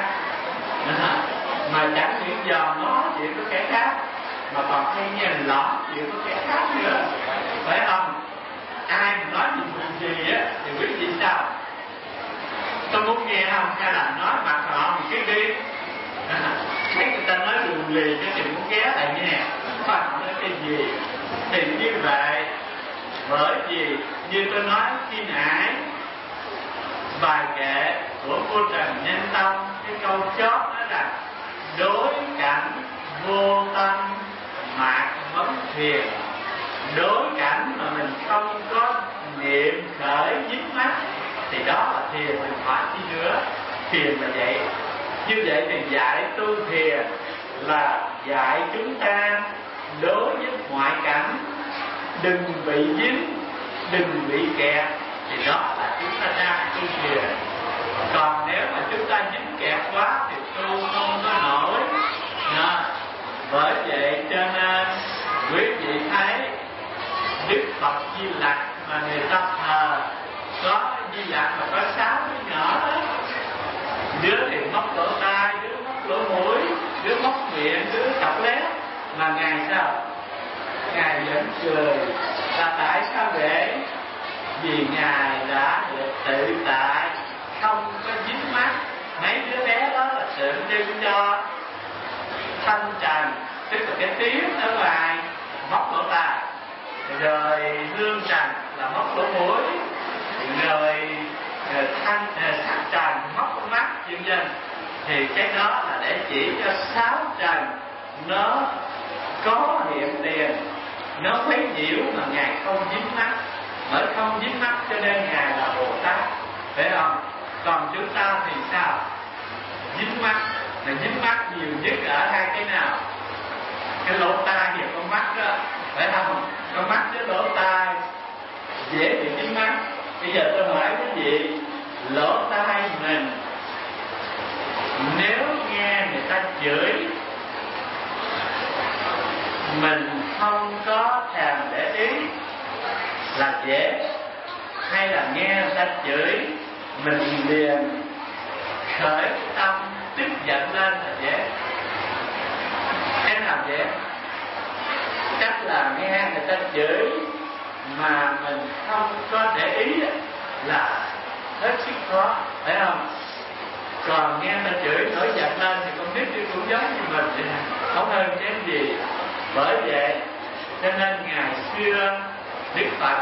mà chẳng những dòm ngó chuyện của kẻ khác mà còn hay nhìn lỏm chuyện của kẻ khác nữa, phải không? Ai mà nói gì gì á thì quý vị sao? Tôi muốn nghe không, hay là nói mặt họ một cái đi. Thấy người ta nói đường lì cho thì muốn ghé lại nghe, không phải nói cái gì. Thì như vậy, bởi vì như tôi nói khi nãy, bài kệ của vua Trần Nhân Tông, cái câu chót đó là đối cảnh vô tâm mạc vấn thiền. Đối cảnh mà mình không có niệm khởi dính mắt thì đó là thiền, mình phải chi nữa. Thiền là vậy. Như vậy thì dạy tu thiền là dạy chúng ta đối với ngoại cảnh đừng bị dính, đừng bị kẹt, thì đó là chúng ta đang tu thiền. Còn nếu mà chúng ta dính kẹt quá thì tu không có nổi. Đó. Bởi vậy cho nên quý vị thấy Đức Phật Di Lặc mà người ta thờ, có Di Lặc mà có sáu đứa nhỏ đó. Đứa thì móc lỗ tai, đứa móc lỗ mũi, đứa móc miệng, đứa chọc lét. Mà Ngài sao? Ngài vẫn cười. Là tại sao vậy? Vì Ngài đã được tự tại, không có dính mắt. Mấy đứa bé đó là tượng trưng cho thanh trần, tức là cái tiếng ở ngoài móc lỗ tai, rồi hương trần là móc lỗ mũi, rồi thanh sắc trần móc mắt, vân vân. Thì cái đó là để chỉ cho sáu trần nó có hiện tiền, nó quấy nhiễu mà Ngài không dính mắt. Bởi không dính mắt cho nên Ngài là Bồ Tát, phải không? Còn chúng ta thì sao? Dính mắt, là dính mắt nhiều nhất ở hai cái nào? Cái lỗ tai và con mắt đó, phải không? Con mắt với lỗ tai dễ bị dính mắt. Bây giờ tôi hỏi quý vị, lỗ tai mình nếu nghe người ta chửi, mình không có thèm để ý là dễ, hay là nghe người ta chửi mình liền khởi tâm tức giận lên là dễ? Cái nào dễ? Chắc là nghe người ta chửi mà mình không có để ý là hết sức khó, phải không? Còn nghe người ta chửi nổi giận lên thì con biết cũng giống như mình vậy, không hơn cái gì. Bởi vậy cho nên ngày xưa Đức Phật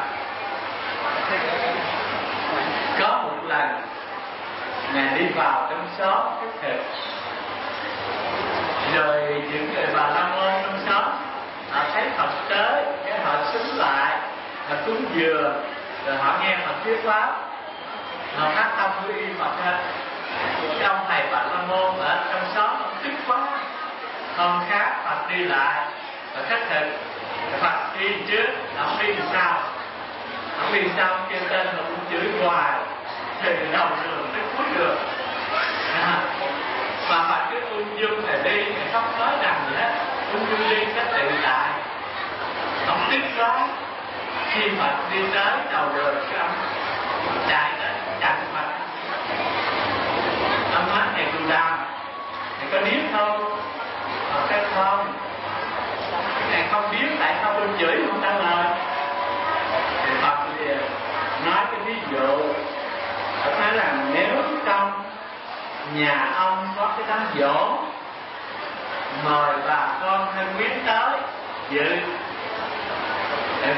có một lần Ngài đi vào trong xóm cái thực, rồi những người bà la môn trong xóm họ thấy Phật tới, cái họ xúm lại, họ cúng dừa, rồi họ nghe Phật thuyết pháp, họ phát tâm với y Phật hết. Cái ông thầy bà la môn ở trong xóm ông tức quá, không khác Phật đi lại và khất thực. Phật đi trước, ông đi sau, ông đi sau kêu tên mà cũng chửi hoài, thì đầu đường tới cuối đường. À, mà Phật cứ ung dung là đi, không nói rằng gì hết, ung dung đi cái tự tại. Ông tức quá, khi Phật đi tới đầu đường, cái ông chạy tới chặn Phật. Ông nói thầy Cù Đàm, thầy có biết không? Phật cái không. Thầy không biết tại sao tôi chửi không trả lời. Thì Phật liền nói cái ví dụ, Phật nói là nếu trong nhà ông có cái đám giỗ, mời bà con thân quyến tới dự,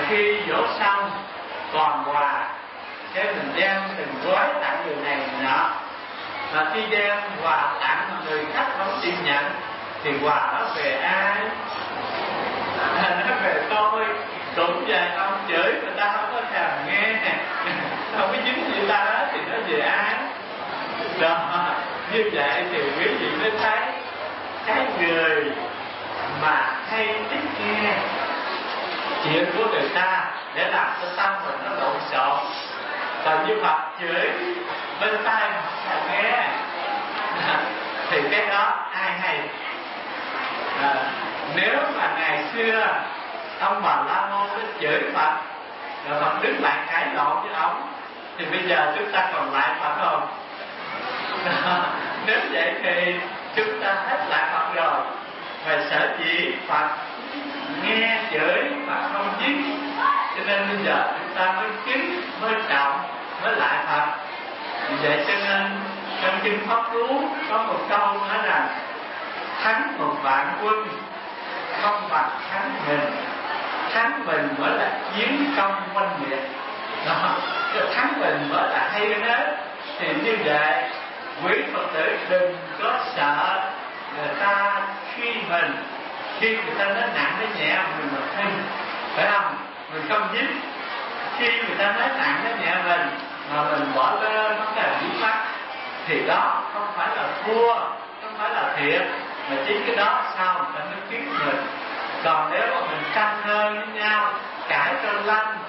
khi dỗ xong còn quà, cái mình đem từng gói tặng người này người nọ. Mà khi đem quà tặng mà người khách không chịu nhận thì quà nó về ai? À, nó về tôi. Cũng vậy, ông chửi người ta không có thèm nghe nè, không có dính người ta đó thì nó về ai? Đó, như vậy thì quý vị mới thấy cái người mà hay thích nghe chuyện của người ta để làm cho tâm mình nó lộn xộn. Còn như Phật chửi bên tai mà không nghe thì cái đó ai hay? À, nếu mà ngày xưa ông Bà La Môn nó chửi Phật rồi Phật đứng lại cãi lộn với ông thì bây giờ chúng ta còn lại Phật không? Nếu vậy thì chúng ta hết lại Phật rồi. Và sở dĩ Phật nghe chửi mà không giết, cho nên bây giờ chúng ta mới kính, mới trọng, mới lại Phật. Vì vậy cho nên trong kinh Pháp Cú có một câu nói rằng thắng một vạn quân không bằng thắng mình. Thắng mình mới là chiến công oanh liệt. Đó, thắng mình mới là hay hết. Thì như vậy quý Phật tử đừng có sợ người ta khi mình, khi người ta nói nặng nói nhẹ mình mà khinh, phải không? Mình không dính. Khi người ta nói nặng nói nhẹ mình mà mình bỏ lơ nó là dính mắt thì đó không phải là thua, không phải là thiệt, mà chính cái đó sao người ta mới biết mình. Còn nếu mà mình căng hơn với nhau, cãi cho lanh,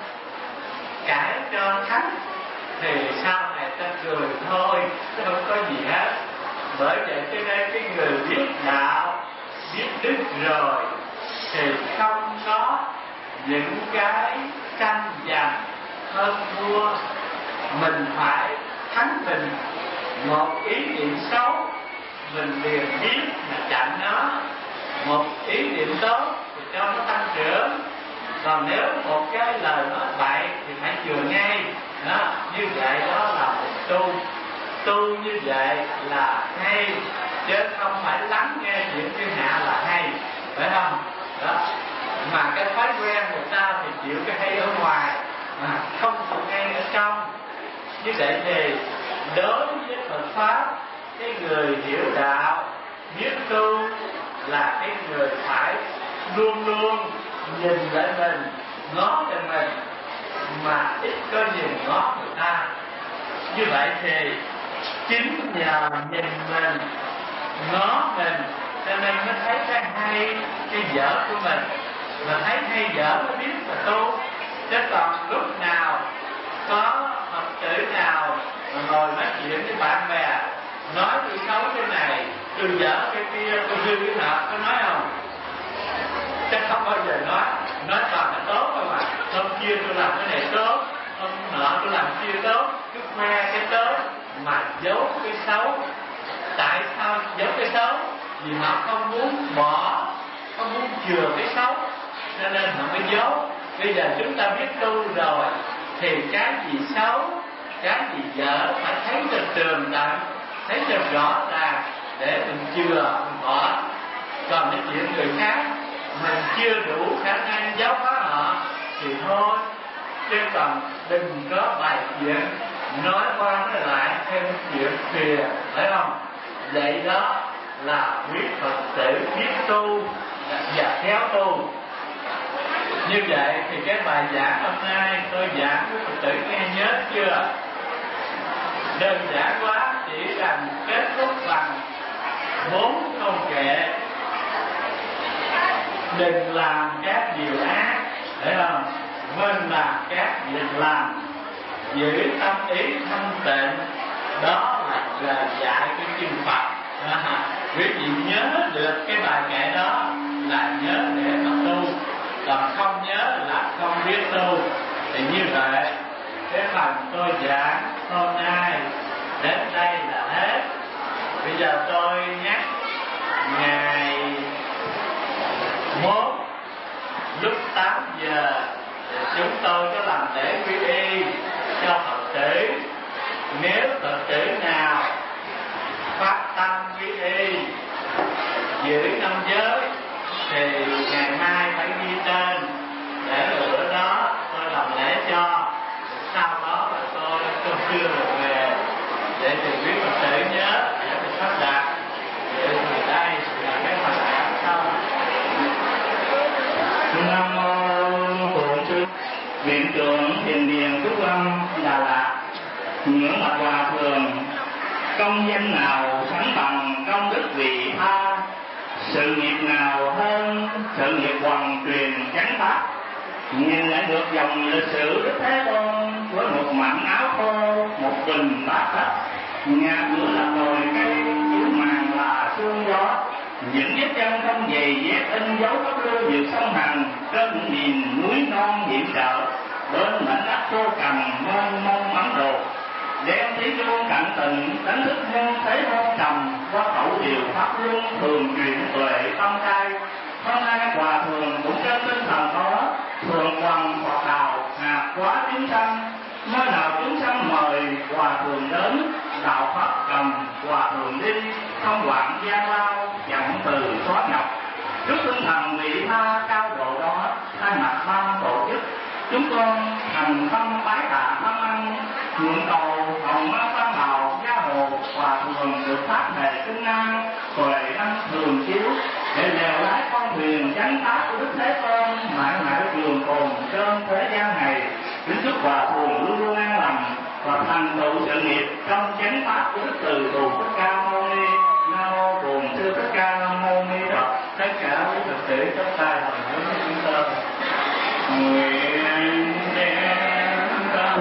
cãi cho thắng thì sau này ta cười thôi, không có gì hết. Bởi vậy cho nên cái người biết đạo, biết đức rồi thì không có những cái tranh giành hơn thua. Mình phải thắng mình. Một ý niệm xấu mình liền biết mà chặn nó, một ý niệm tốt thì cho nó tăng trưởng. Còn nếu một cái lời nói bậy thì phải chừa ngay. Đó, như vậy đó là một tu. Tu như vậy là hay, chứ không phải lắng nghe chuyện thiên hạ là hay, phải không? Đó. Mà cái thói quen người ta thì chịu cái hay ở ngoài mà không chịu hay ở trong. Như vậy thì đối với Phật Pháp, cái người hiểu đạo, biết tu là cái người phải luôn luôn nhìn lại mình, ngó lại mình, mà ít có nhìn ngó người ta. Như vậy thì chính nhờ nhìn mình, ngó mình cho nên mới thấy cái hay, cái dở của mình. Mà thấy hay dở mới biết là tu. Chứ còn lúc nào có Phật tử nào mà ngồi nói chuyện với bạn bè, nói tôi xấu cái này, tôi dở cái kia, tôi hư cái nọ, có nói không? Chắc không bao giờ nói. Nói toàn là tốt thôi mà. Hôm kia tôi làm cái này tốt, hôm nọ tôi làm kia tốt, cứ khoe cái tốt mà giấu cái xấu. Tại sao giấu cái xấu? Vì họ không muốn bỏ, không muốn chừa cái xấu, cho nên họ mới giấu. Bây giờ chúng ta biết tu rồi thì cái gì xấu, cái gì dở phải thấy cho tường tận, thấy cho rõ ràng để mình chừa, mình bỏ. Còn cái chuyện người khác mình chưa đủ khả năng giáo hóa họ thì thôi. Chứ còn đừng có bài chuyện nói qua nói lại thêm chuyện kìa, phải không? Vậy đó là quý Phật tử biết tu và khéo tu. Như vậy thì cái bài giảng hôm nay tôi giảng với Phật tử nghe nhớ chưa? Đơn giản quá, chỉ cần kết thúc bằng bốn câu kệ. Đừng làm các điều ác, phải không? Nên làm các việc làm, giữ tâm ý thanh tịnh. Đó là lời dạy của chư Phật. À, quý vị nhớ được cái bài kệ đó là nhớ để mà tu, còn không nhớ là không biết tu. Thì như vậy cái phần tôi giảng hôm nay đến đây là hết. Bây giờ tôi nhắc ngày mốt lúc tám giờ chúng tôi có làm lễ quy y cho Phật tử. Nếu Phật tử nào phát tâm quy y giữ năm giới thì ngày mai phải ghi tên để ở bữa đó chưa một về để từ quý Phật tử nhớ để mình sắp đặt để từ đây là cái hoạt động sau. Nam mô Phượng Sư Viện trưởng Thiền Điền Trúc Lâm Đà Lạt. Ngưỡng mặt hòa thượng, công danh nào sánh bằng công đức vị tha, sự nghiệp nào hơn sự nghiệp hoàng truyền chánh pháp. Nhìn lại ngược dòng lịch sử Đức Thế Tôn với một mảnh áo khô, một bình bát đất, nhà cửa là đồi cây, dưới màn là sương gió. Những vết chân không dày dép in dấu tóc lưu vượt sông Hằng, trên miền núi non hiểm trở, bên mảnh đất khô cằn mênh mông ấm đồ. Đem thí chuông cạnh tình đánh thức nhân thế hôn trầm, qua khẩu điều pháp luân thường chuyển tuệ tâm trai. Hôm nay hòa thượng cũng trên tinh thần đó, thường hoàng Phật đạo hạt quá chúng sanh. Nơi nào chúng sanh mời hòa thượng đến, đạo pháp cầm hòa thượng đi, không quản gian lao chẳng từ xóa nhập. Trước tinh thần vị tha cao độ đó, thay mặt ban tổ chức, chúng con thành tâm bái tạ tâm ăn, nguyện cầu hồng ma tam hào gia hộ hòa thượng được phát hệ kinh an, huệ năng thường chiếu, để lèo lái con thuyền chánh pháp của Đức Thế Tôn mãi mãi trường tồn trên thế gian này. Kính chúc hòa thượng luôn luôn an lành và thành tựu sự nghiệp trong chánh pháp của Đức Từ Tù Thích Ca Mâu Ni. Nam mô Bổn Sư Thích Ca Mâu Ni Phật. Tất cả quý Phật tử chắp tay hồi hướng với chúng tôi. Nguyện đem tâm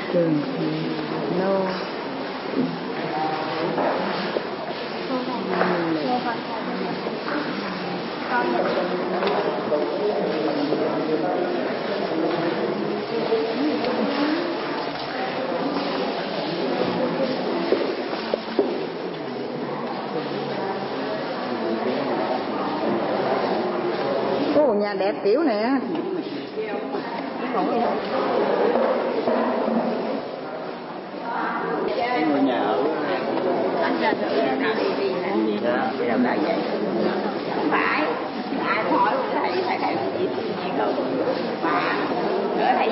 Trường nô Ồ, nhà đẹp kiểu nè. Cái ngôi nhà ở Anh ra thử nào đi đi nè. dạ Bây giờ lại vậy. Không phải. Ai hỏi thầy thầy thầy gì gì đâu. Bà đỡ thầy.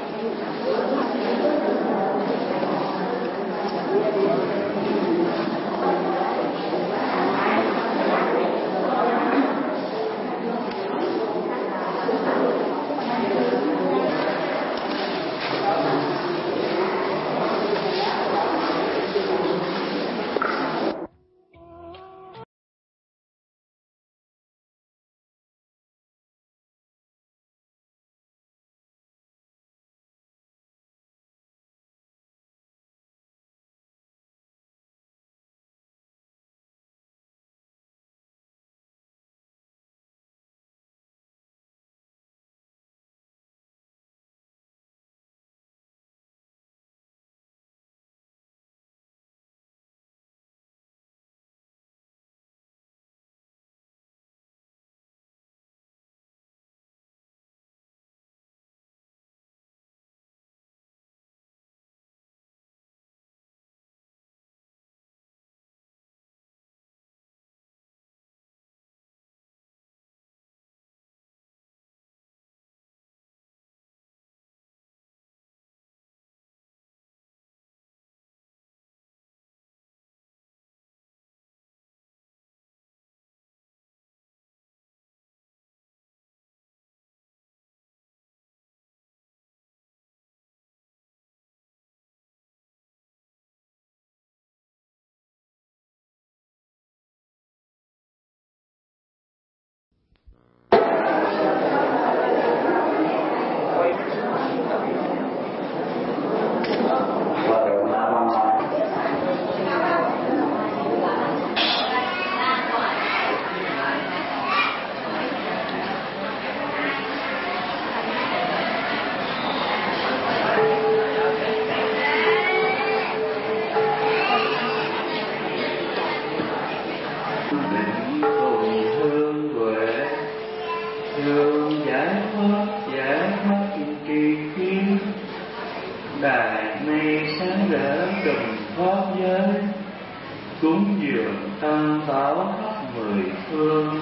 cúng dường tam bảo khắp mười phương.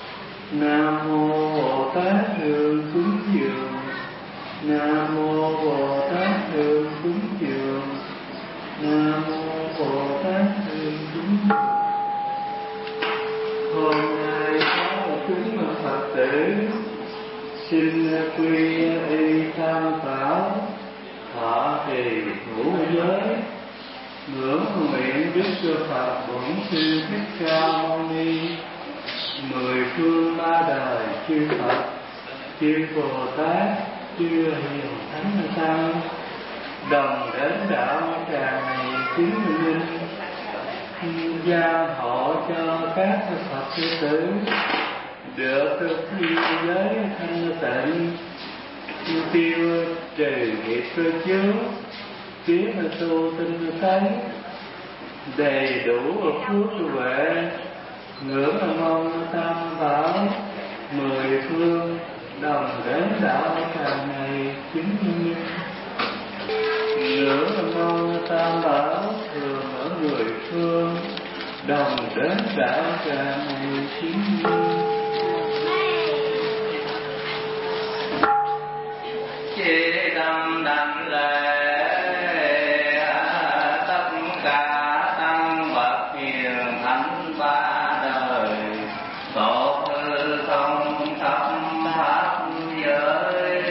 Nam mô Bồ Tát Hương cúng dường. Nam mô Bồ Tát Hương cúng dường. Nam mô Bồ Tát Hương cúng dường. Hôm nay có chúng Phật tử xin quy y tam bảo, thọ trì ngũ giới, ngưỡng nguyện Đức Sư Phật Bổn Sư Thích Ca Mâu Ni, mười phương ba đời chư Phật, chư Bồ Tát, chư Hiền Thánh Tăng đồng đến đạo tràng này chứng minh gia hộ cho các Phật tử được thi giới thanh tịnh, tiêu trừ nghiệp cơ chướng, kiến tu tinh tấn, đầy đủ phước huệ, ngưỡng mong tam bảo mười phương đồng đến đạo tràng này chứng minh. Ngưỡng mong tam bảo thường ở mười phương đồng đến đạo tràng này chứng minh. Chỉ tâm đảnh lễ tất cả tăng bậc hiền thánh ba đời, tổ hư không thập pháp giới.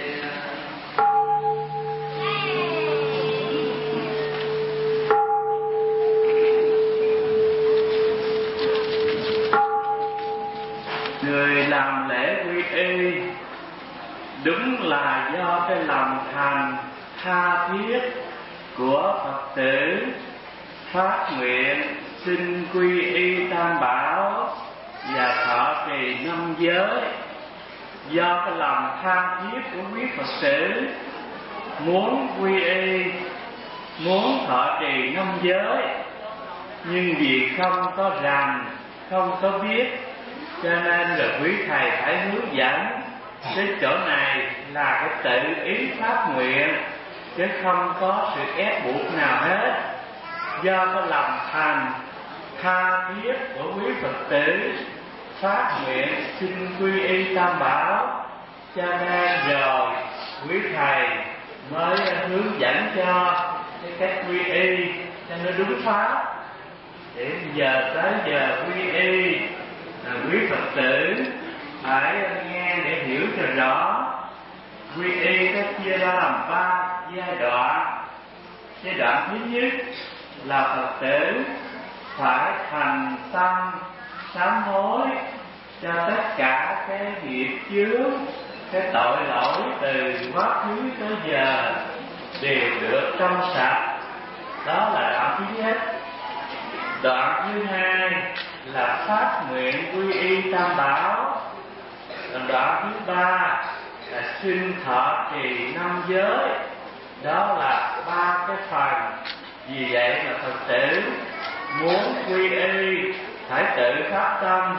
Người làm lễ quy y đúng là do cái lòng thành tha thiết của Phật tử phát nguyện xin quy y Tam Bảo và thọ trì năm giới. Do cái lòng tha thiết của quý Phật tử muốn quy y, muốn thọ trì năm giới, nhưng vì không có rành, không có biết, cho nên là quý thầy phải hướng dẫn. Cái chỗ này là cái tự ý phát nguyện, chứ không có sự ép buộc nào hết. Do cái lòng thành tha thiết của quý Phật tử phát nguyện xin quy y Tam Bảo, cho nên rồi quý thầy mới hướng dẫn cho cái cách quy y cho nó đúng pháp. Để giờ tới giờ quy y là quý Phật tử phải nghe để hiểu cho rõ. Quy y nó chia ra làm ba giai đoạn. Giai đoạn thứ nhất là Phật tử phải thành tâm sám hối cho tất cả cái nghiệp chướng, cái tội lỗi từ quá khứ tới giờ đều được trong sạch. Đó là đoạn thứ nhất. Đoạn thứ hai là phát nguyện quy y Tam Bảo. Đoạn thứ ba là xin thọ trì năm giới. Đó là ba cái phần. Vì vậy mà Phật tử muốn quy y phải tự phát tâm.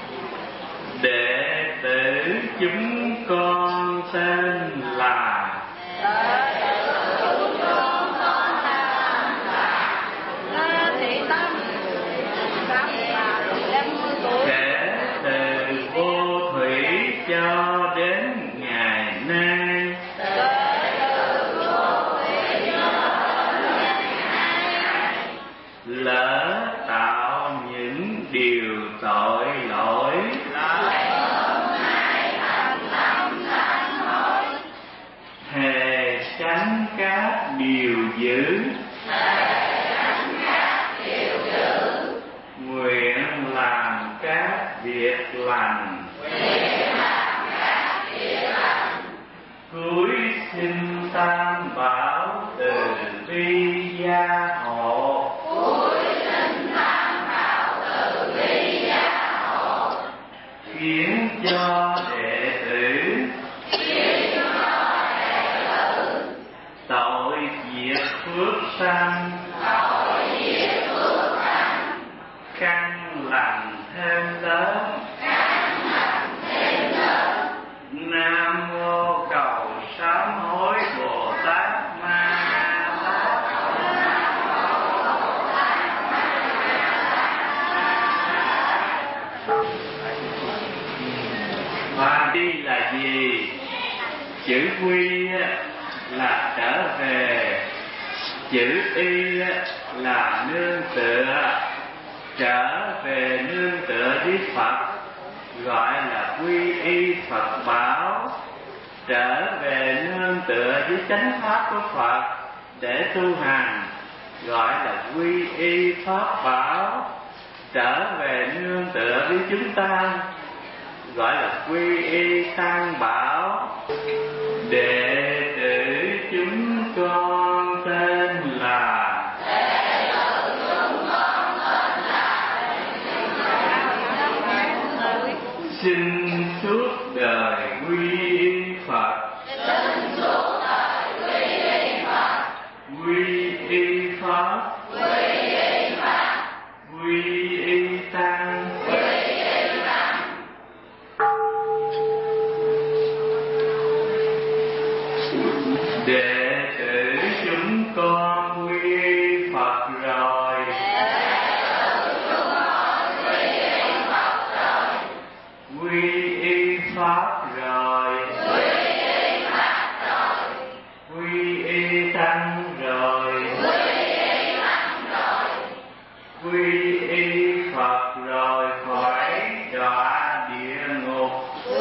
Đệ tử chúng con tên là kể từ vô thủy cho đến ngày nay, lỡ tạo những điều tội lỗi, thề tránh các điều dữ, nguyện làm các việc lành, cúi xin Tam Bảo từ bi gia hộ, khiến cho đệ tử tội diệt phước sanh, căn lành thêm lớn. Nam mô cầu sám hối Bồ Tát Ma Tát. Và đi là gì? Chữ quy là trở về, chữ y là nương tựa. Trở về nương tựa với Phật gọi là quy y Phật Bảo. Trở về nương tựa với chánh pháp của Phật để tu hành gọi là quy y Pháp Bảo. Trở về nương tựa với chúng ta gọi là quy y Tăng Bảo. Đệ tử chúng con tên là xin suốt đời quy y Phật, quy y Pháp, quy y Tăng. Đệ tử chúng con quy y Phật rồi, quy y Pháp rồi, quy y Tăng rồi, quy y Phật rồi khỏi đọa địa ngục,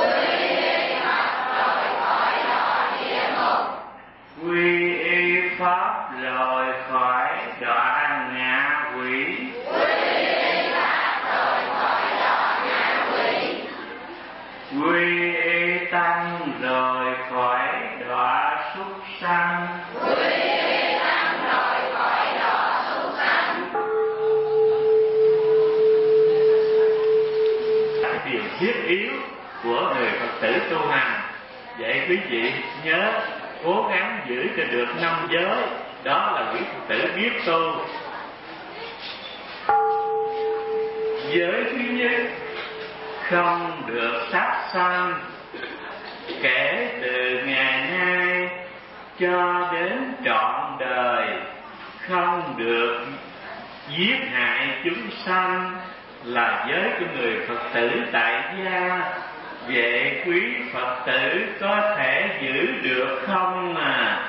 quy y Pháp rồi khỏi đọa ngạ quỷ, quy y Tăng rồi khỏi đọa súc sanh, của người Phật tử tu hành. Vậy quý vị nhớ cố gắng giữ cho được năm giới, đó là quý Phật tử biết tu. Giới thứ nhất, không được sát sanh. Kể từ ngày nay cho đến trọn đời không được giết hại chúng sanh, là giới của người Phật tử tại gia. Vậy quý Phật tử có thể giữ được không à?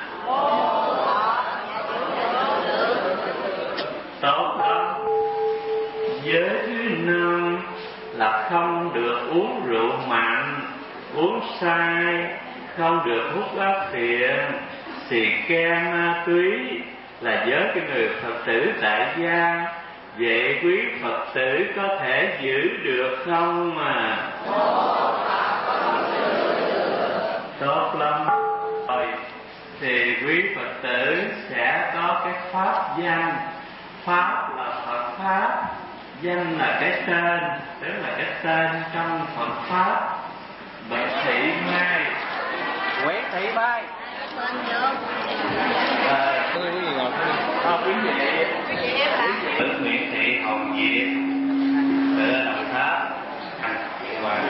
Tốt lắm. Giới thứ năm là không được uống rượu mạnh, uống sai, không được hút áp phiện, xì ke, ma túy, là giới của người Phật tử tại gia. Vậy quý Phật tử có thể giữ được không à? Tốt lắm. Rồi thì quý Phật tử sẽ có cái pháp danh. Pháp là Phật pháp, danh là cái tên, tức là cái tên trong Phật pháp. Bạch Thị Mai, Nguyễn Thị Mai. à, Tôi cái gì ngọt thôi. không quý vị, quý vị Nguyễn Thị Hồng Diệp ở Đồng Tháp. Và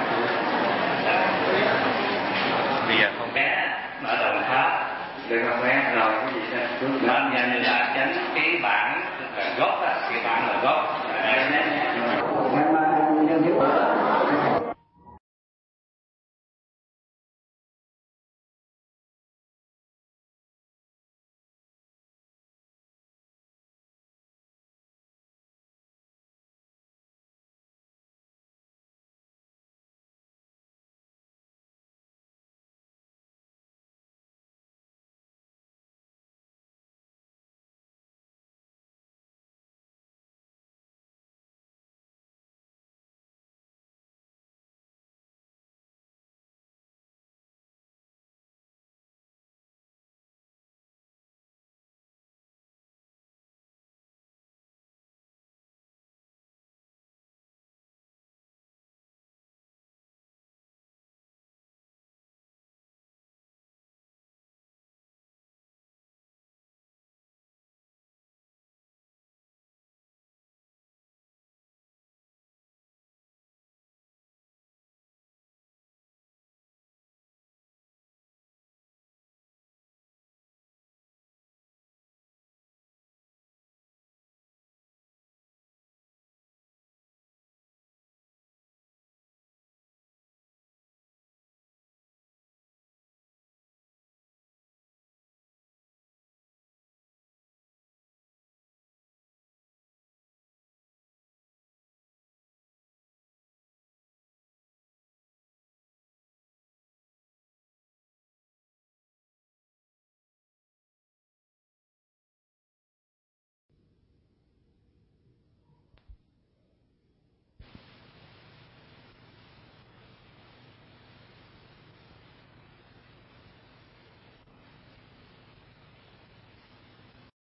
bây giờ con bé ở Đồng Tháp, Được không bé? Rồi cái gì sao? nó nhanh là tránh cái bản là gốc á, cái bản là gốc